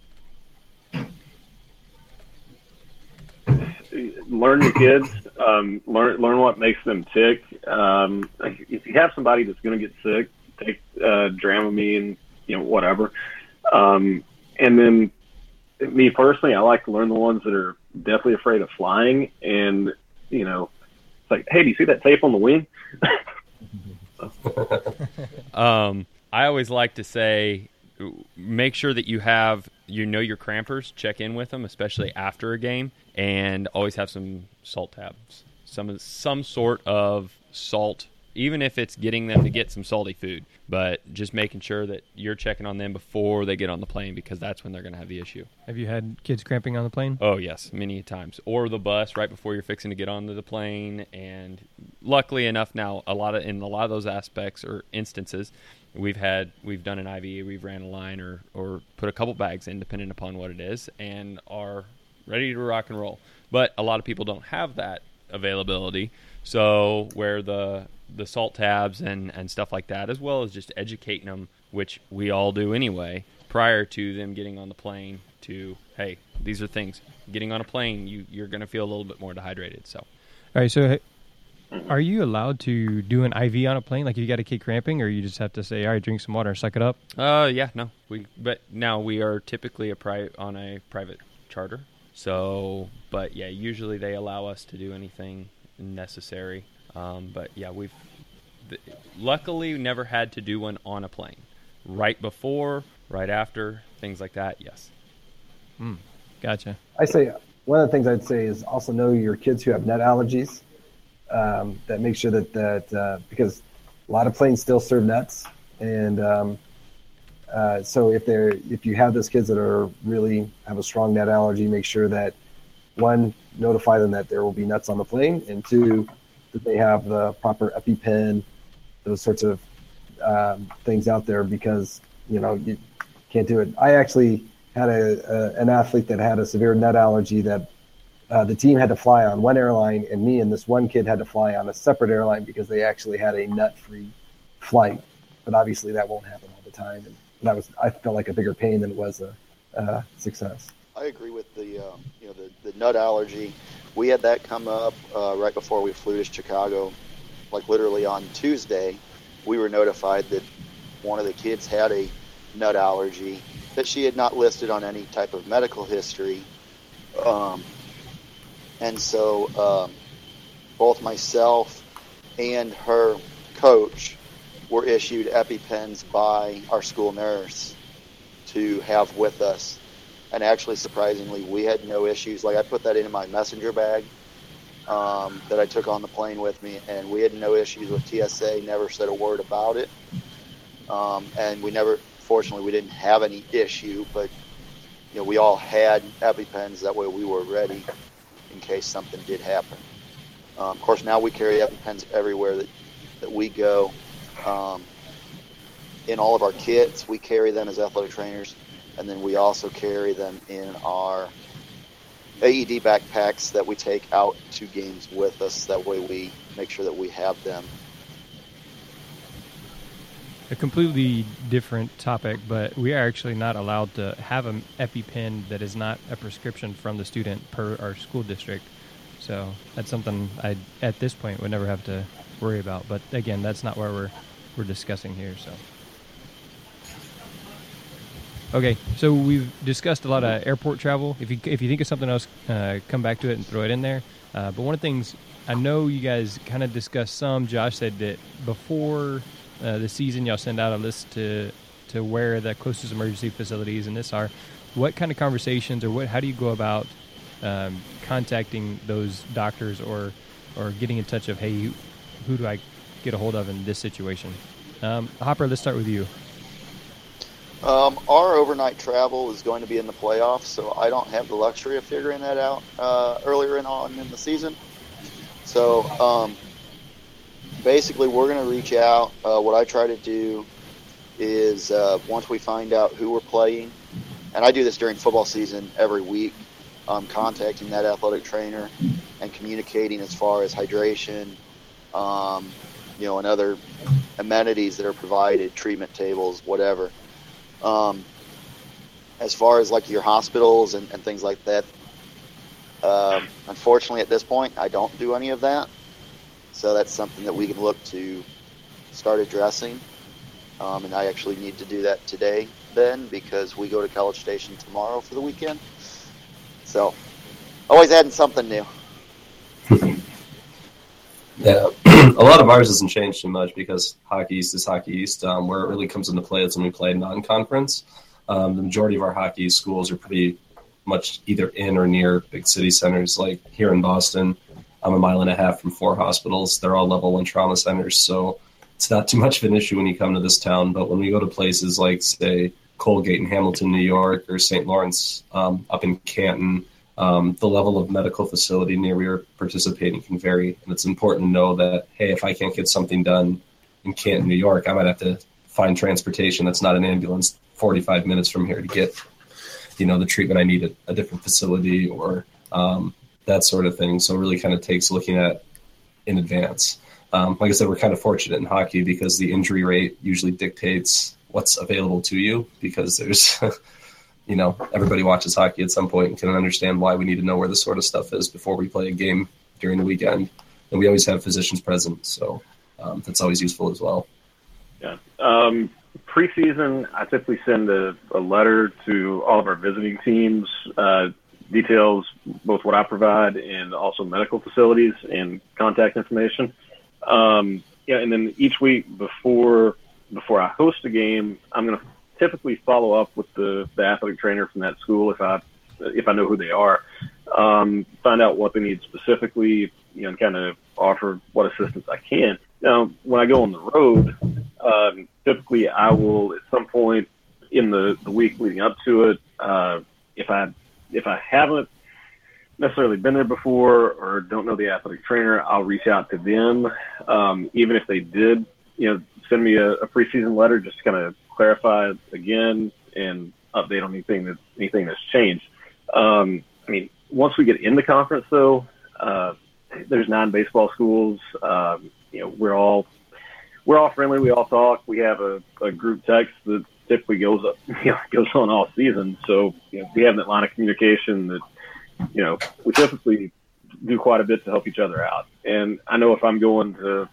Speaker 3: Learn your kids. Learn what makes them tick. If you have somebody that's going to get sick, take Dramamine, whatever. And then me personally, I like to learn the ones that are deathly afraid of flying. And it's like, hey, do you see that tape on the wing?
Speaker 1: I always like to say, make sure that you have your crampers, check in with them, especially after a game, and always have some salt tabs, some sort of salt even if it's getting them to get some salty food, but just making sure that you're checking on them before they get on the plane, because that's when they're going to have the issue.
Speaker 4: Have you had kids cramping on the plane?
Speaker 1: Oh, yes, many times. Or the bus right before you're fixing to get onto the plane. And luckily enough now, in a lot of those aspects or instances, we've done an IV, we've ran a line or put a couple bags in, depending upon what it is, and are ready to rock and roll. But a lot of people don't have that availability. So where the salt tabs and stuff like that, as well as just educating them, which we all do anyway, prior to them getting on the plane, to, hey, these are things. Getting on a plane, you're going to feel a little bit more dehydrated. So,
Speaker 4: all right. So, are you allowed to do an IV on a plane? Like, you got a kid cramping, or you just have to say, all right, drink some water and suck it up?
Speaker 1: Yeah, no. But now we are typically on a private charter. So, but yeah, usually they allow us to do anything necessary. But yeah, we've luckily never had to do one on a plane. Right before, right after, things like that, yes.
Speaker 4: Gotcha.
Speaker 6: I say one of the things I'd say is also know your kids who have nut allergies. That make sure that because a lot of planes still serve nuts, and so if you have those kids that are really have a strong nut allergy, make sure that, one, notify them that there will be nuts on the plane, and two, that they have the proper EpiPen, those sorts of things out there, because you can't do it. I actually had an athlete that had a severe nut allergy that the team had to fly on one airline, and me and this one kid had to fly on a separate airline because they actually had a nut-free flight. But obviously that won't happen all the time, and I felt like a bigger pain than it was a success.
Speaker 5: I agree with the nut allergy. We had that come up right before we flew to Chicago. Like literally on Tuesday, we were notified that one of the kids had a nut allergy that she had not listed on any type of medical history. And so both myself and her coach were issued EpiPens by our school nurse to have with us. And actually, surprisingly, we had no issues. Like, I put that in my messenger bag that I took on the plane with me, and we had no issues with TSA, never said a word about it. And fortunately, we didn't have any issue, but, we all had EpiPens. That way we were ready in case something did happen. Of course, now we carry EpiPens everywhere that we go. In all of our kits, we carry them as athletic trainers, and then we also carry them in our AED backpacks that we take out to games with us. That way we make sure that we have them.
Speaker 4: A completely different topic, but we are actually not allowed to have an EpiPen that is not a prescription from the student per our school district. So that's something I, at this point, would never have to worry about. But again, that's not where we're discussing here. So, okay, so we've discussed a lot of airport travel. If you think of something else, come back to it and throw it in there. But one of the things I know you guys kind of discussed some. Josh said that before the season, y'all send out a list to where the closest emergency facilities and this are. What kind of conversations, or how do you go about contacting those doctors or getting in touch of, hey, who do I get a hold of in this situation? Hopper, let's start with you.
Speaker 5: Our overnight travel is going to be in the playoffs, so I don't have the luxury of figuring that out earlier on in the season. So basically, we're going to reach out. What I try to do is once we find out who we're playing, and I do this during football season every week, contacting that athletic trainer and communicating as far as hydration, and other amenities that are provided, treatment tables, whatever. As far as like your hospitals and things like that, unfortunately at this point, I don't do any of that. So that's something that we can look to start addressing. And I actually need to do that today, Ben, because we go to College Station tomorrow for the weekend. So, always adding something new.
Speaker 2: Yeah, a lot of ours hasn't changed too much because Hockey East is Hockey East. Where it really comes into play is when we play non-conference. The majority of our hockey schools are pretty much either in or near big city centers, like here in Boston. I'm a mile and a half from 4 hospitals. They're all level 1 trauma centers, so it's not too much of an issue when you come to this town. But when we go to places like, say, Colgate in Hamilton, New York, or St. Lawrence up in Canton, the level of medical facility near where you're participating can vary. And it's important to know that, hey, if I can't get something done in Canton, New York, I might have to find transportation that's not an ambulance 45 minutes from here to get, the treatment I need at a different facility or that sort of thing. So it really kind of takes looking at in advance. Like I said, we're kind of fortunate in hockey because the injury rate usually dictates what's available to you, because there's, everybody watches hockey at some point and can understand why we need to know where this sort of stuff is before we play a game during the weekend. And we always have physicians present, so that's always useful as well.
Speaker 3: Yeah. Preseason, I typically send a letter to all of our visiting teams, details both what I provide and also medical facilities and contact information. And then each week before I host a game, I'm going to typically follow up with the athletic trainer from that school if I know who they are, find out what they need specifically, and kind of offer what assistance I can. Now, when I go on the road, typically I will at some point in the week leading up to it, if I haven't necessarily been there before or don't know the athletic trainer, I'll reach out to them, even if they did, send me a preseason letter just to kind of clarify again and update on anything that's changed. Once we get in the conference, though, there's 9 baseball schools. We're all friendly. We all talk. We have a group text that typically goes on all season. So we have that line of communication that we typically do quite a bit to help each other out. And I know if I'm going to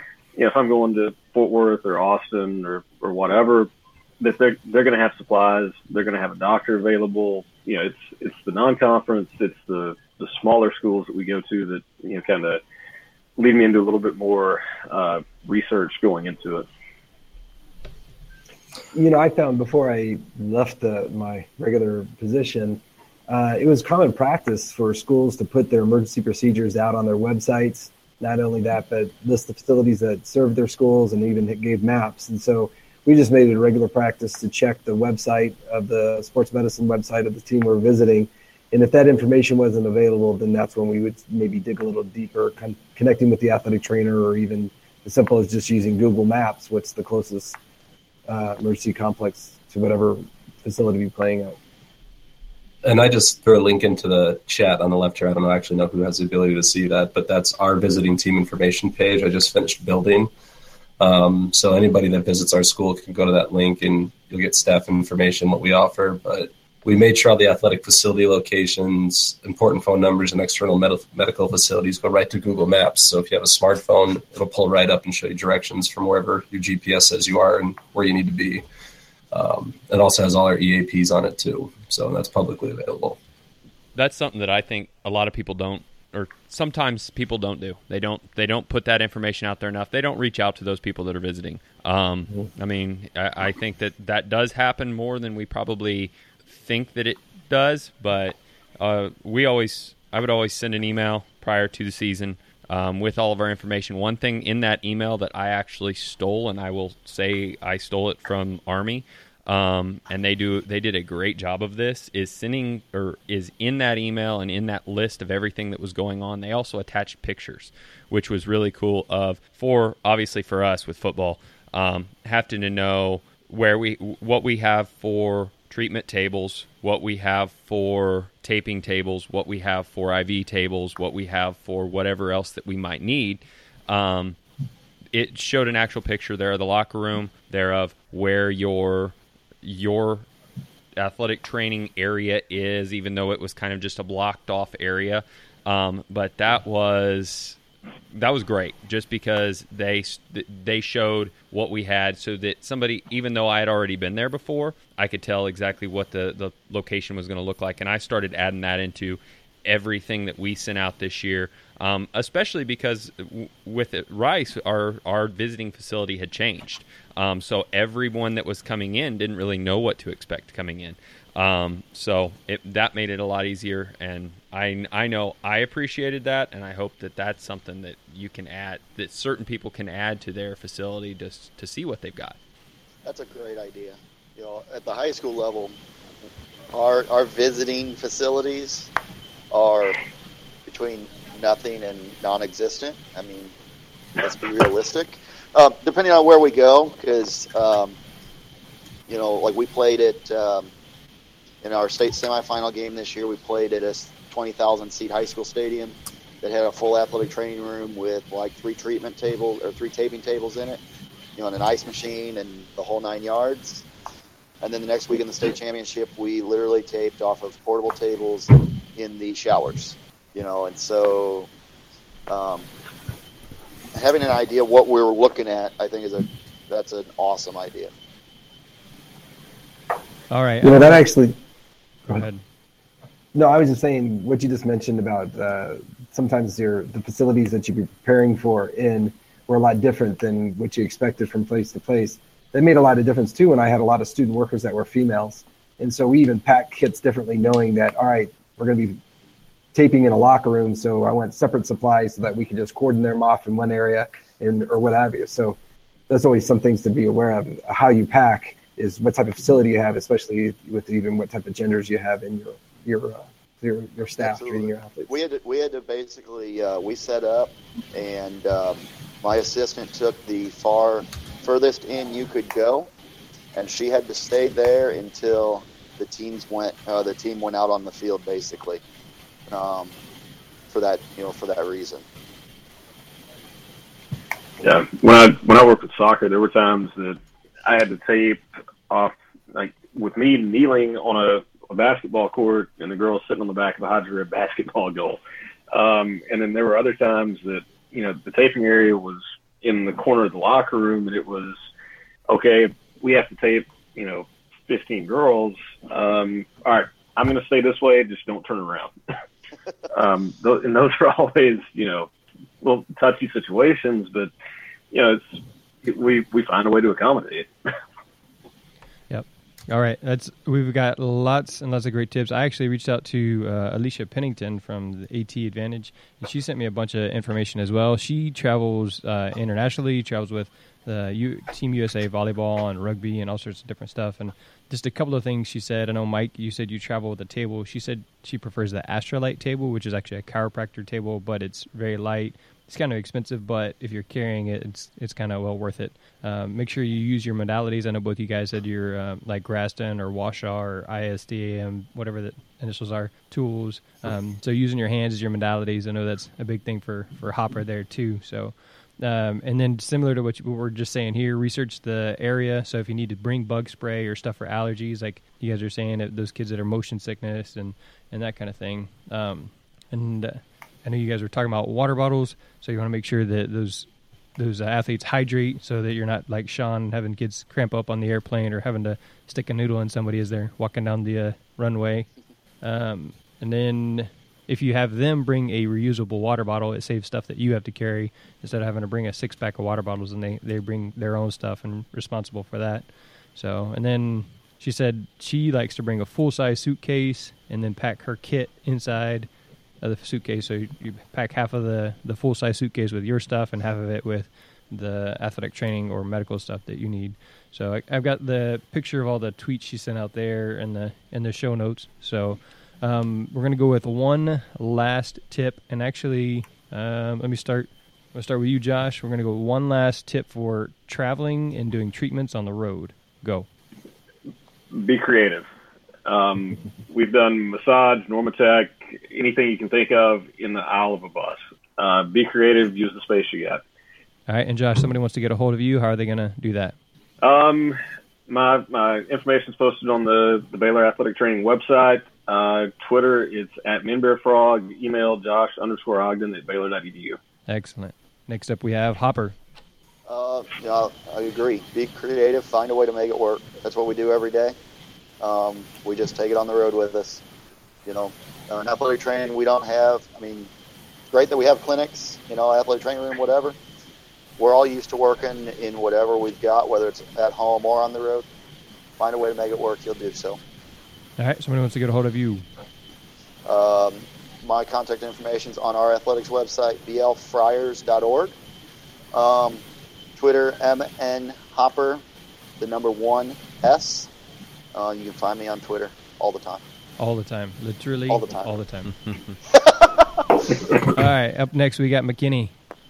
Speaker 3: Fort Worth or Austin or whatever, that they're going to have supplies. They're going to have a doctor available. It's the non-conference. It's the smaller schools that we go to that kind of lead me into a little bit more research going into it.
Speaker 6: I found before I left my regular position, it was common practice for schools to put their emergency procedures out on their websites. Not only that, but list the facilities that served their schools and even gave maps. And so we just made it a regular practice to check the website of the sports medicine website of the team we're visiting. And if that information wasn't available, then that's when we would maybe dig a little deeper, connecting with the athletic trainer, or even as simple as just using Google Maps, what's the closest emergency complex to whatever facility we're playing at.
Speaker 2: And I just threw a link into the chat on the left here. I don't actually know who has the ability to see that, but that's our visiting team information page. I just finished building. So anybody that visits our school can go to that link and you'll get staff information, what we offer. But we made sure all the athletic facility locations, important phone numbers, and external medical facilities go right to Google Maps. So if you have a smartphone, it'll pull right up and show you directions from wherever your GPS says you are and where you need to be. It also has all our EAPs on it too, so that's publicly available.
Speaker 1: That's something that I think a lot of people don't, or sometimes people don't do. They don't put that information out there enough. They don't reach out to those people that are visiting. I think that does happen more than we probably think that it does, but I would always send an email prior to the season with all of our information. One thing in that email that I actually stole, and I will say I stole it from Army, and they did a great job of this, is in that email and in that list of everything that was going on. They also attached pictures, which was really cool obviously for us with football, having to know what we have for treatment tables, what we have for taping tables, what we have for IV tables, what we have for whatever else that we might need. It showed an actual picture there of the locker room, thereof where your athletic training area is, even though it was kind of just a blocked off area. But that was great, just because they showed what we had, so that somebody, even though I had already been there before, I could tell exactly what the location was going to look like. And I started adding that into everything that we sent out this year, especially because with Rice, our visiting facility had changed. So everyone that was coming in didn't really know what to expect coming in. So that made it a lot easier, and I know I appreciated that, and I hope that that's something that you can add, that certain people can add to their facility just to see what they've got.
Speaker 5: That's a great idea. At the high school level, our visiting facilities are between nothing and non-existent. I mean, let's be realistic. Depending on where we go, because like we played it in our state semifinal game this year. We played at a 20,000 seat high school stadium that had a full athletic training room with like 3 taping tables in it, and an ice machine and the whole 9 yards. And then the next week in the state championship, we literally taped off of portable tables in the showers, and so having an idea what we're looking at, I think that's an awesome idea.
Speaker 4: All right.
Speaker 6: That actually.
Speaker 4: Go ahead.
Speaker 6: No, I was just saying what you just mentioned about sometimes the facilities that you'd be preparing for were a lot different than what you expected from place to place. That made a lot of difference too. And I had a lot of student workers that were females, and so we even packed kits differently, knowing that all right, we're going to be taping in a locker room, so I went separate supplies so that we could just cordon them off in one area or what have you. So there's always some things to be aware of. How you pack is what type of facility you have, especially with even what type of genders you have in your staff.
Speaker 5: Absolutely.
Speaker 6: Treating your athletes.
Speaker 5: We had to basically we set up, and my assistant took the furthest in you could go, and she had to stay there until the team went out on the field, basically, for that reason.
Speaker 3: Yeah, when I worked with soccer, there were times that I had to tape off, like with me kneeling on a basketball court and the girls sitting on the back of a Hodge Red basketball goal. And then there were other times that, the taping area was in the corner of the locker room, and it was, okay, we have to tape, 15 girls. All right, I'm going to stay this way, just don't turn around. And those are always, little touchy situations, but, we find a way to accommodate.
Speaker 4: Yep. All right. We've got lots and lots of great tips. I actually reached out to Alicia Pennington from the AT Advantage, and she sent me a bunch of information as well. She travels internationally, travels with Team USA volleyball and rugby and all sorts of different stuff. And just a couple of things she said. I know, Mike, you said you travel with a table. She said she prefers the Astrolite table, which is actually a chiropractor table, but it's very light. It's kind of expensive, but if you're carrying it, it's kind of well worth it. Make sure you use your modalities. I know both you guys said your like Graston or Washaw or ISDAM, whatever the initials are, tools. So using your hands as your modalities, I know that's a big thing for Hopper there too. So, and then similar to what we're just saying here, research the area. So if you need to bring bug spray or stuff for allergies, like you guys are saying, those kids that are motion sickness and that kind of thing. I know you guys were talking about water bottles, so you want to make sure that those athletes hydrate so that you're not like Sean having kids cramp up on the airplane or having to stick a noodle in somebody as they're walking down the runway. And then if you have them bring a reusable water bottle, it saves stuff that you have to carry instead of having to bring a 6-pack of water bottles, and they bring their own stuff and responsible for that. So, and then she said she likes to bring a full-size suitcase and then pack her kit inside of the suitcase. So you pack half of the full-size suitcase with your stuff and half of it with the athletic training or medical stuff that you need. So I've got the picture of all the tweets she sent out there in the show notes. So we're going to go with one last tip. And actually, let me start with you, Josh. We're going to go with one last tip for traveling and doing treatments on the road. Go.
Speaker 3: Be creative. We've done massage, Normatec, anything you can think of in the aisle of a bus. Be creative. Use the space you got.
Speaker 4: All right. And Josh, somebody wants to get a hold of you. How are they going to do that?
Speaker 3: My information is posted on the Baylor Athletic Training website. Twitter, it's at MinBearFrog. Email Josh_Ogden at Baylor.edu.
Speaker 4: Excellent. Next up, we have Hopper.
Speaker 5: I agree. Be creative. Find a way to make it work. That's what we do every day. We just take it on the road with us. In athletic training, we don't have, it's great that we have clinics, athletic training room, whatever. We're all used to working in whatever we've got, whether it's at home or on the road. Find a way to make it work, you'll do so.
Speaker 4: All right, somebody wants to get a hold of you.
Speaker 5: My contact information is on our athletics website, blfriars.org. Twitter, MNHopper, the number 1S. You can find me on Twitter all the time.
Speaker 4: All the time. Literally
Speaker 5: all the time.
Speaker 4: All the time. All right, up next we got McKinney.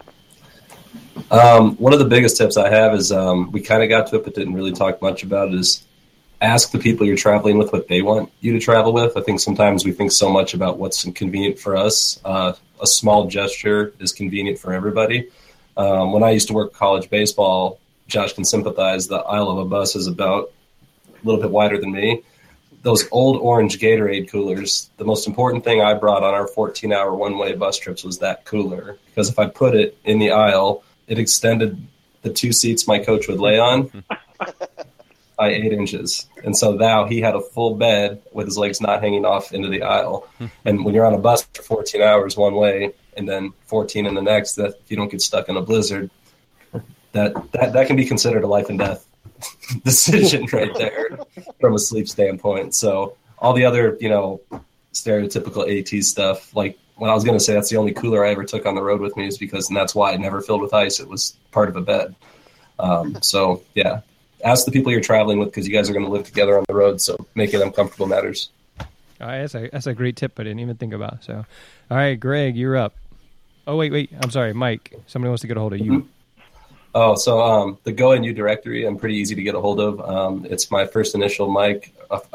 Speaker 2: One of the biggest tips I have is we kind of got to it but didn't really talk much about it, is ask the people you're traveling with what they want you to travel with. I think sometimes we think so much about what's convenient for us. A small gesture is convenient for everybody. When I used to work college baseball, Josh can sympathize, the aisle of a bus is about a little bit wider than me. Those old orange Gatorade coolers, the most important thing I brought on our 14-hour one-way bus trips was that cooler, because if I put it in the aisle, it extended the 2 seats my coach would lay on by 8 inches. And so now he had a full bed with his legs not hanging off into the aisle. And when you're on a bus for 14 hours one way and then 14 in the next, that you don't get stuck in a blizzard, that can be considered a life and death decision right there from a sleep standpoint. So all the other, stereotypical AT stuff, like when I was going to say that's the only cooler I ever took on the road with me, is because, and that's why it never filled with ice. It was part of a bed. So yeah, ask the people you're traveling with, because you guys are going to live together on the road. So making them comfortable matters.
Speaker 4: All right, that's a great tip I didn't even think about. So, all right, Greg, you're up. Oh, wait. I'm sorry, Mike. Somebody wants to get a hold of you.
Speaker 2: Mm-hmm. Oh, so the GoNU directory, I'm pretty easy to get a hold of. It's my first initial, Mike,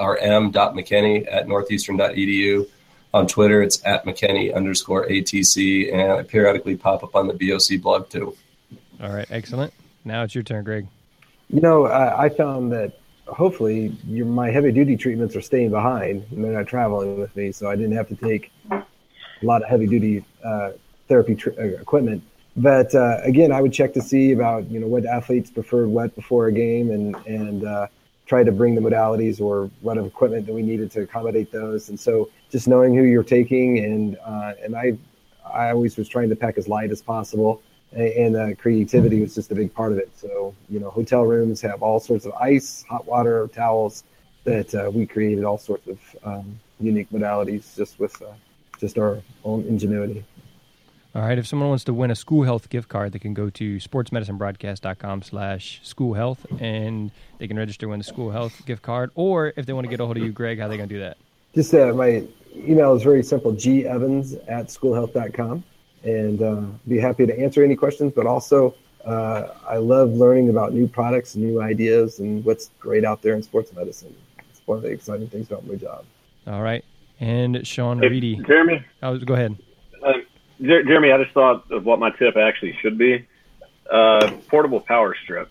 Speaker 2: m.mckenny@northeastern.edu. On Twitter, it's @McKenny_ATC, and I periodically pop up on the BOC blog too.
Speaker 4: All right, excellent. Now it's your turn, Greg.
Speaker 6: I found that hopefully my heavy-duty treatments are staying behind, and they're not traveling with me, so I didn't have to take a lot of heavy-duty therapy equipment. But again, I would check to see about what athletes preferred what before a game, and try to bring the modalities or what equipment that we needed to accommodate those. And so just knowing who you're taking, and I always was trying to pack as light as possible, and creativity was just a big part of it. So hotel rooms have all sorts of ice, hot water, towels that we created all sorts of unique modalities just with just our own ingenuity.
Speaker 4: All right, if someone wants to win a School Health gift card, they can go to sportsmedicinebroadcast.com/schoolhealth, and they can register to win the School Health gift card. Or if they want to get a hold of you, Greg, how are they going to do that?
Speaker 6: Just my email is very simple, gevans@schoolhealth.com, and be happy to answer any questions. But also, I love learning about new products and new ideas and what's great out there in sports medicine. It's one of the exciting things about my job.
Speaker 4: All right, and Sean
Speaker 3: Hey,
Speaker 4: Reedy.
Speaker 3: Jeremy?
Speaker 4: Go ahead.
Speaker 3: Jeremy, I just thought of what my tip actually should be. Portable power strip.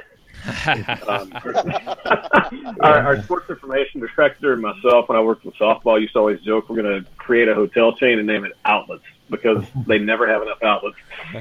Speaker 3: Our sports information director and myself, when I worked with softball, used to always joke we're going to create a hotel chain and name it Outlets, because they never have enough outlets.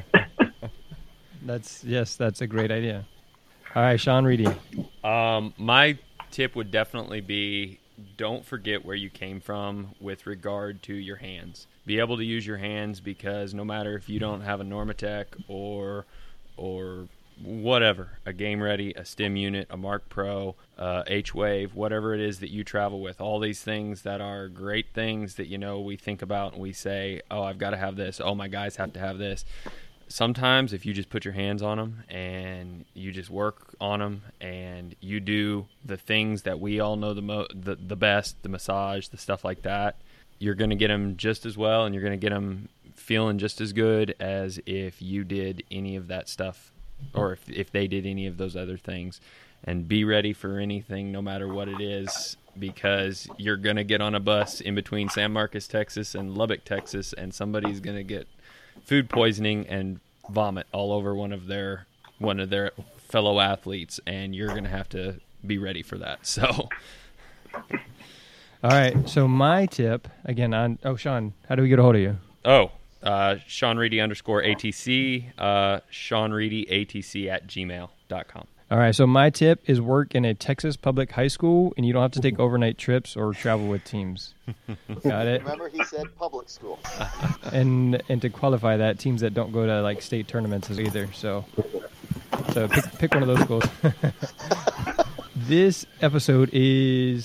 Speaker 4: That's a great idea. All right, Sean Reedy.
Speaker 1: My tip would definitely be, don't forget where you came from with regard to your hands. Be able to use your hands, because no matter if you don't have a Normatec or whatever, a Game Ready, a Stim Unit, a Mark Pro, H-Wave, whatever it is that you travel with, all these things that are great things that we think about and we say, oh, I've got to have this, oh, my guys have to have this. Sometimes if you just put your hands on them and you just work on them and you do the things that we all know the best, the massage, the stuff like that, you're going to get them just as well, and you're going to get them feeling just as good as if you did any of that stuff, or if they did any of those other things. And be ready for anything, no matter what it is, because you're going to get on a bus in between San Marcos, Texas and Lubbock, Texas, and somebody's going to get food poisoning and vomit all over one of their fellow athletes, and you're going to have to be ready for that. So
Speaker 4: all right, so my tip, again, Sean, how do we get a hold of you?
Speaker 1: Sean Reedy _ATC, Sean Reedy ATC @gmail.com.
Speaker 4: All right, so my tip is work in a Texas public high school, and you don't have to take overnight trips or travel with teams. Got it?
Speaker 5: Remember, he said public school.
Speaker 4: And to qualify that, teams that don't go to state tournaments either. So pick one of those schools. This episode is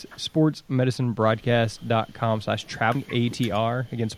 Speaker 4: sportsmedicinebroadcast.com/travelingatr. Again,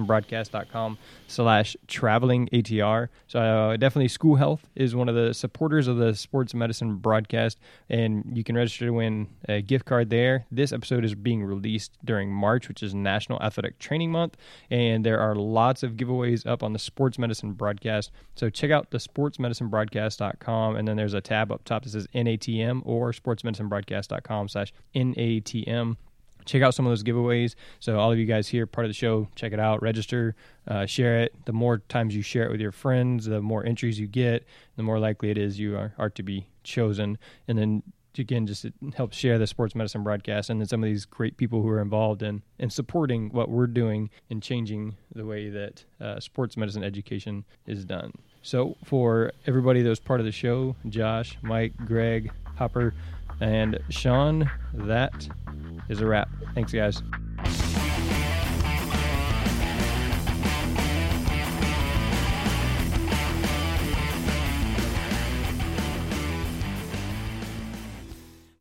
Speaker 4: sportsmedicinebroadcast.com/travelingatr. So definitely School Health is one of the supporters of the Sports Medicine Broadcast, and you can register to win a gift card there. This episode is being released during March, which is National Athletic Training Month, and there are lots of giveaways up on the Sports Medicine Broadcast. So check out the sportsmedicinebroadcast.com, and then there's a tab up top that says NATM or sportsmedicinebroadcast.com/NATM. Check out some of those giveaways. So all of you guys here, part of the show, check it out, register, share it. The more times you share it with your friends, the more entries you get, the more likely it is you are to be chosen. And then again, just it helps share the Sports Medicine Broadcast and then some of these great people who are involved in supporting what we're doing and changing the way that sports medicine education is done. So for everybody that was part of the show, Josh, Mike, Greg, Hopper, and Sean, that is a wrap. Thanks, guys.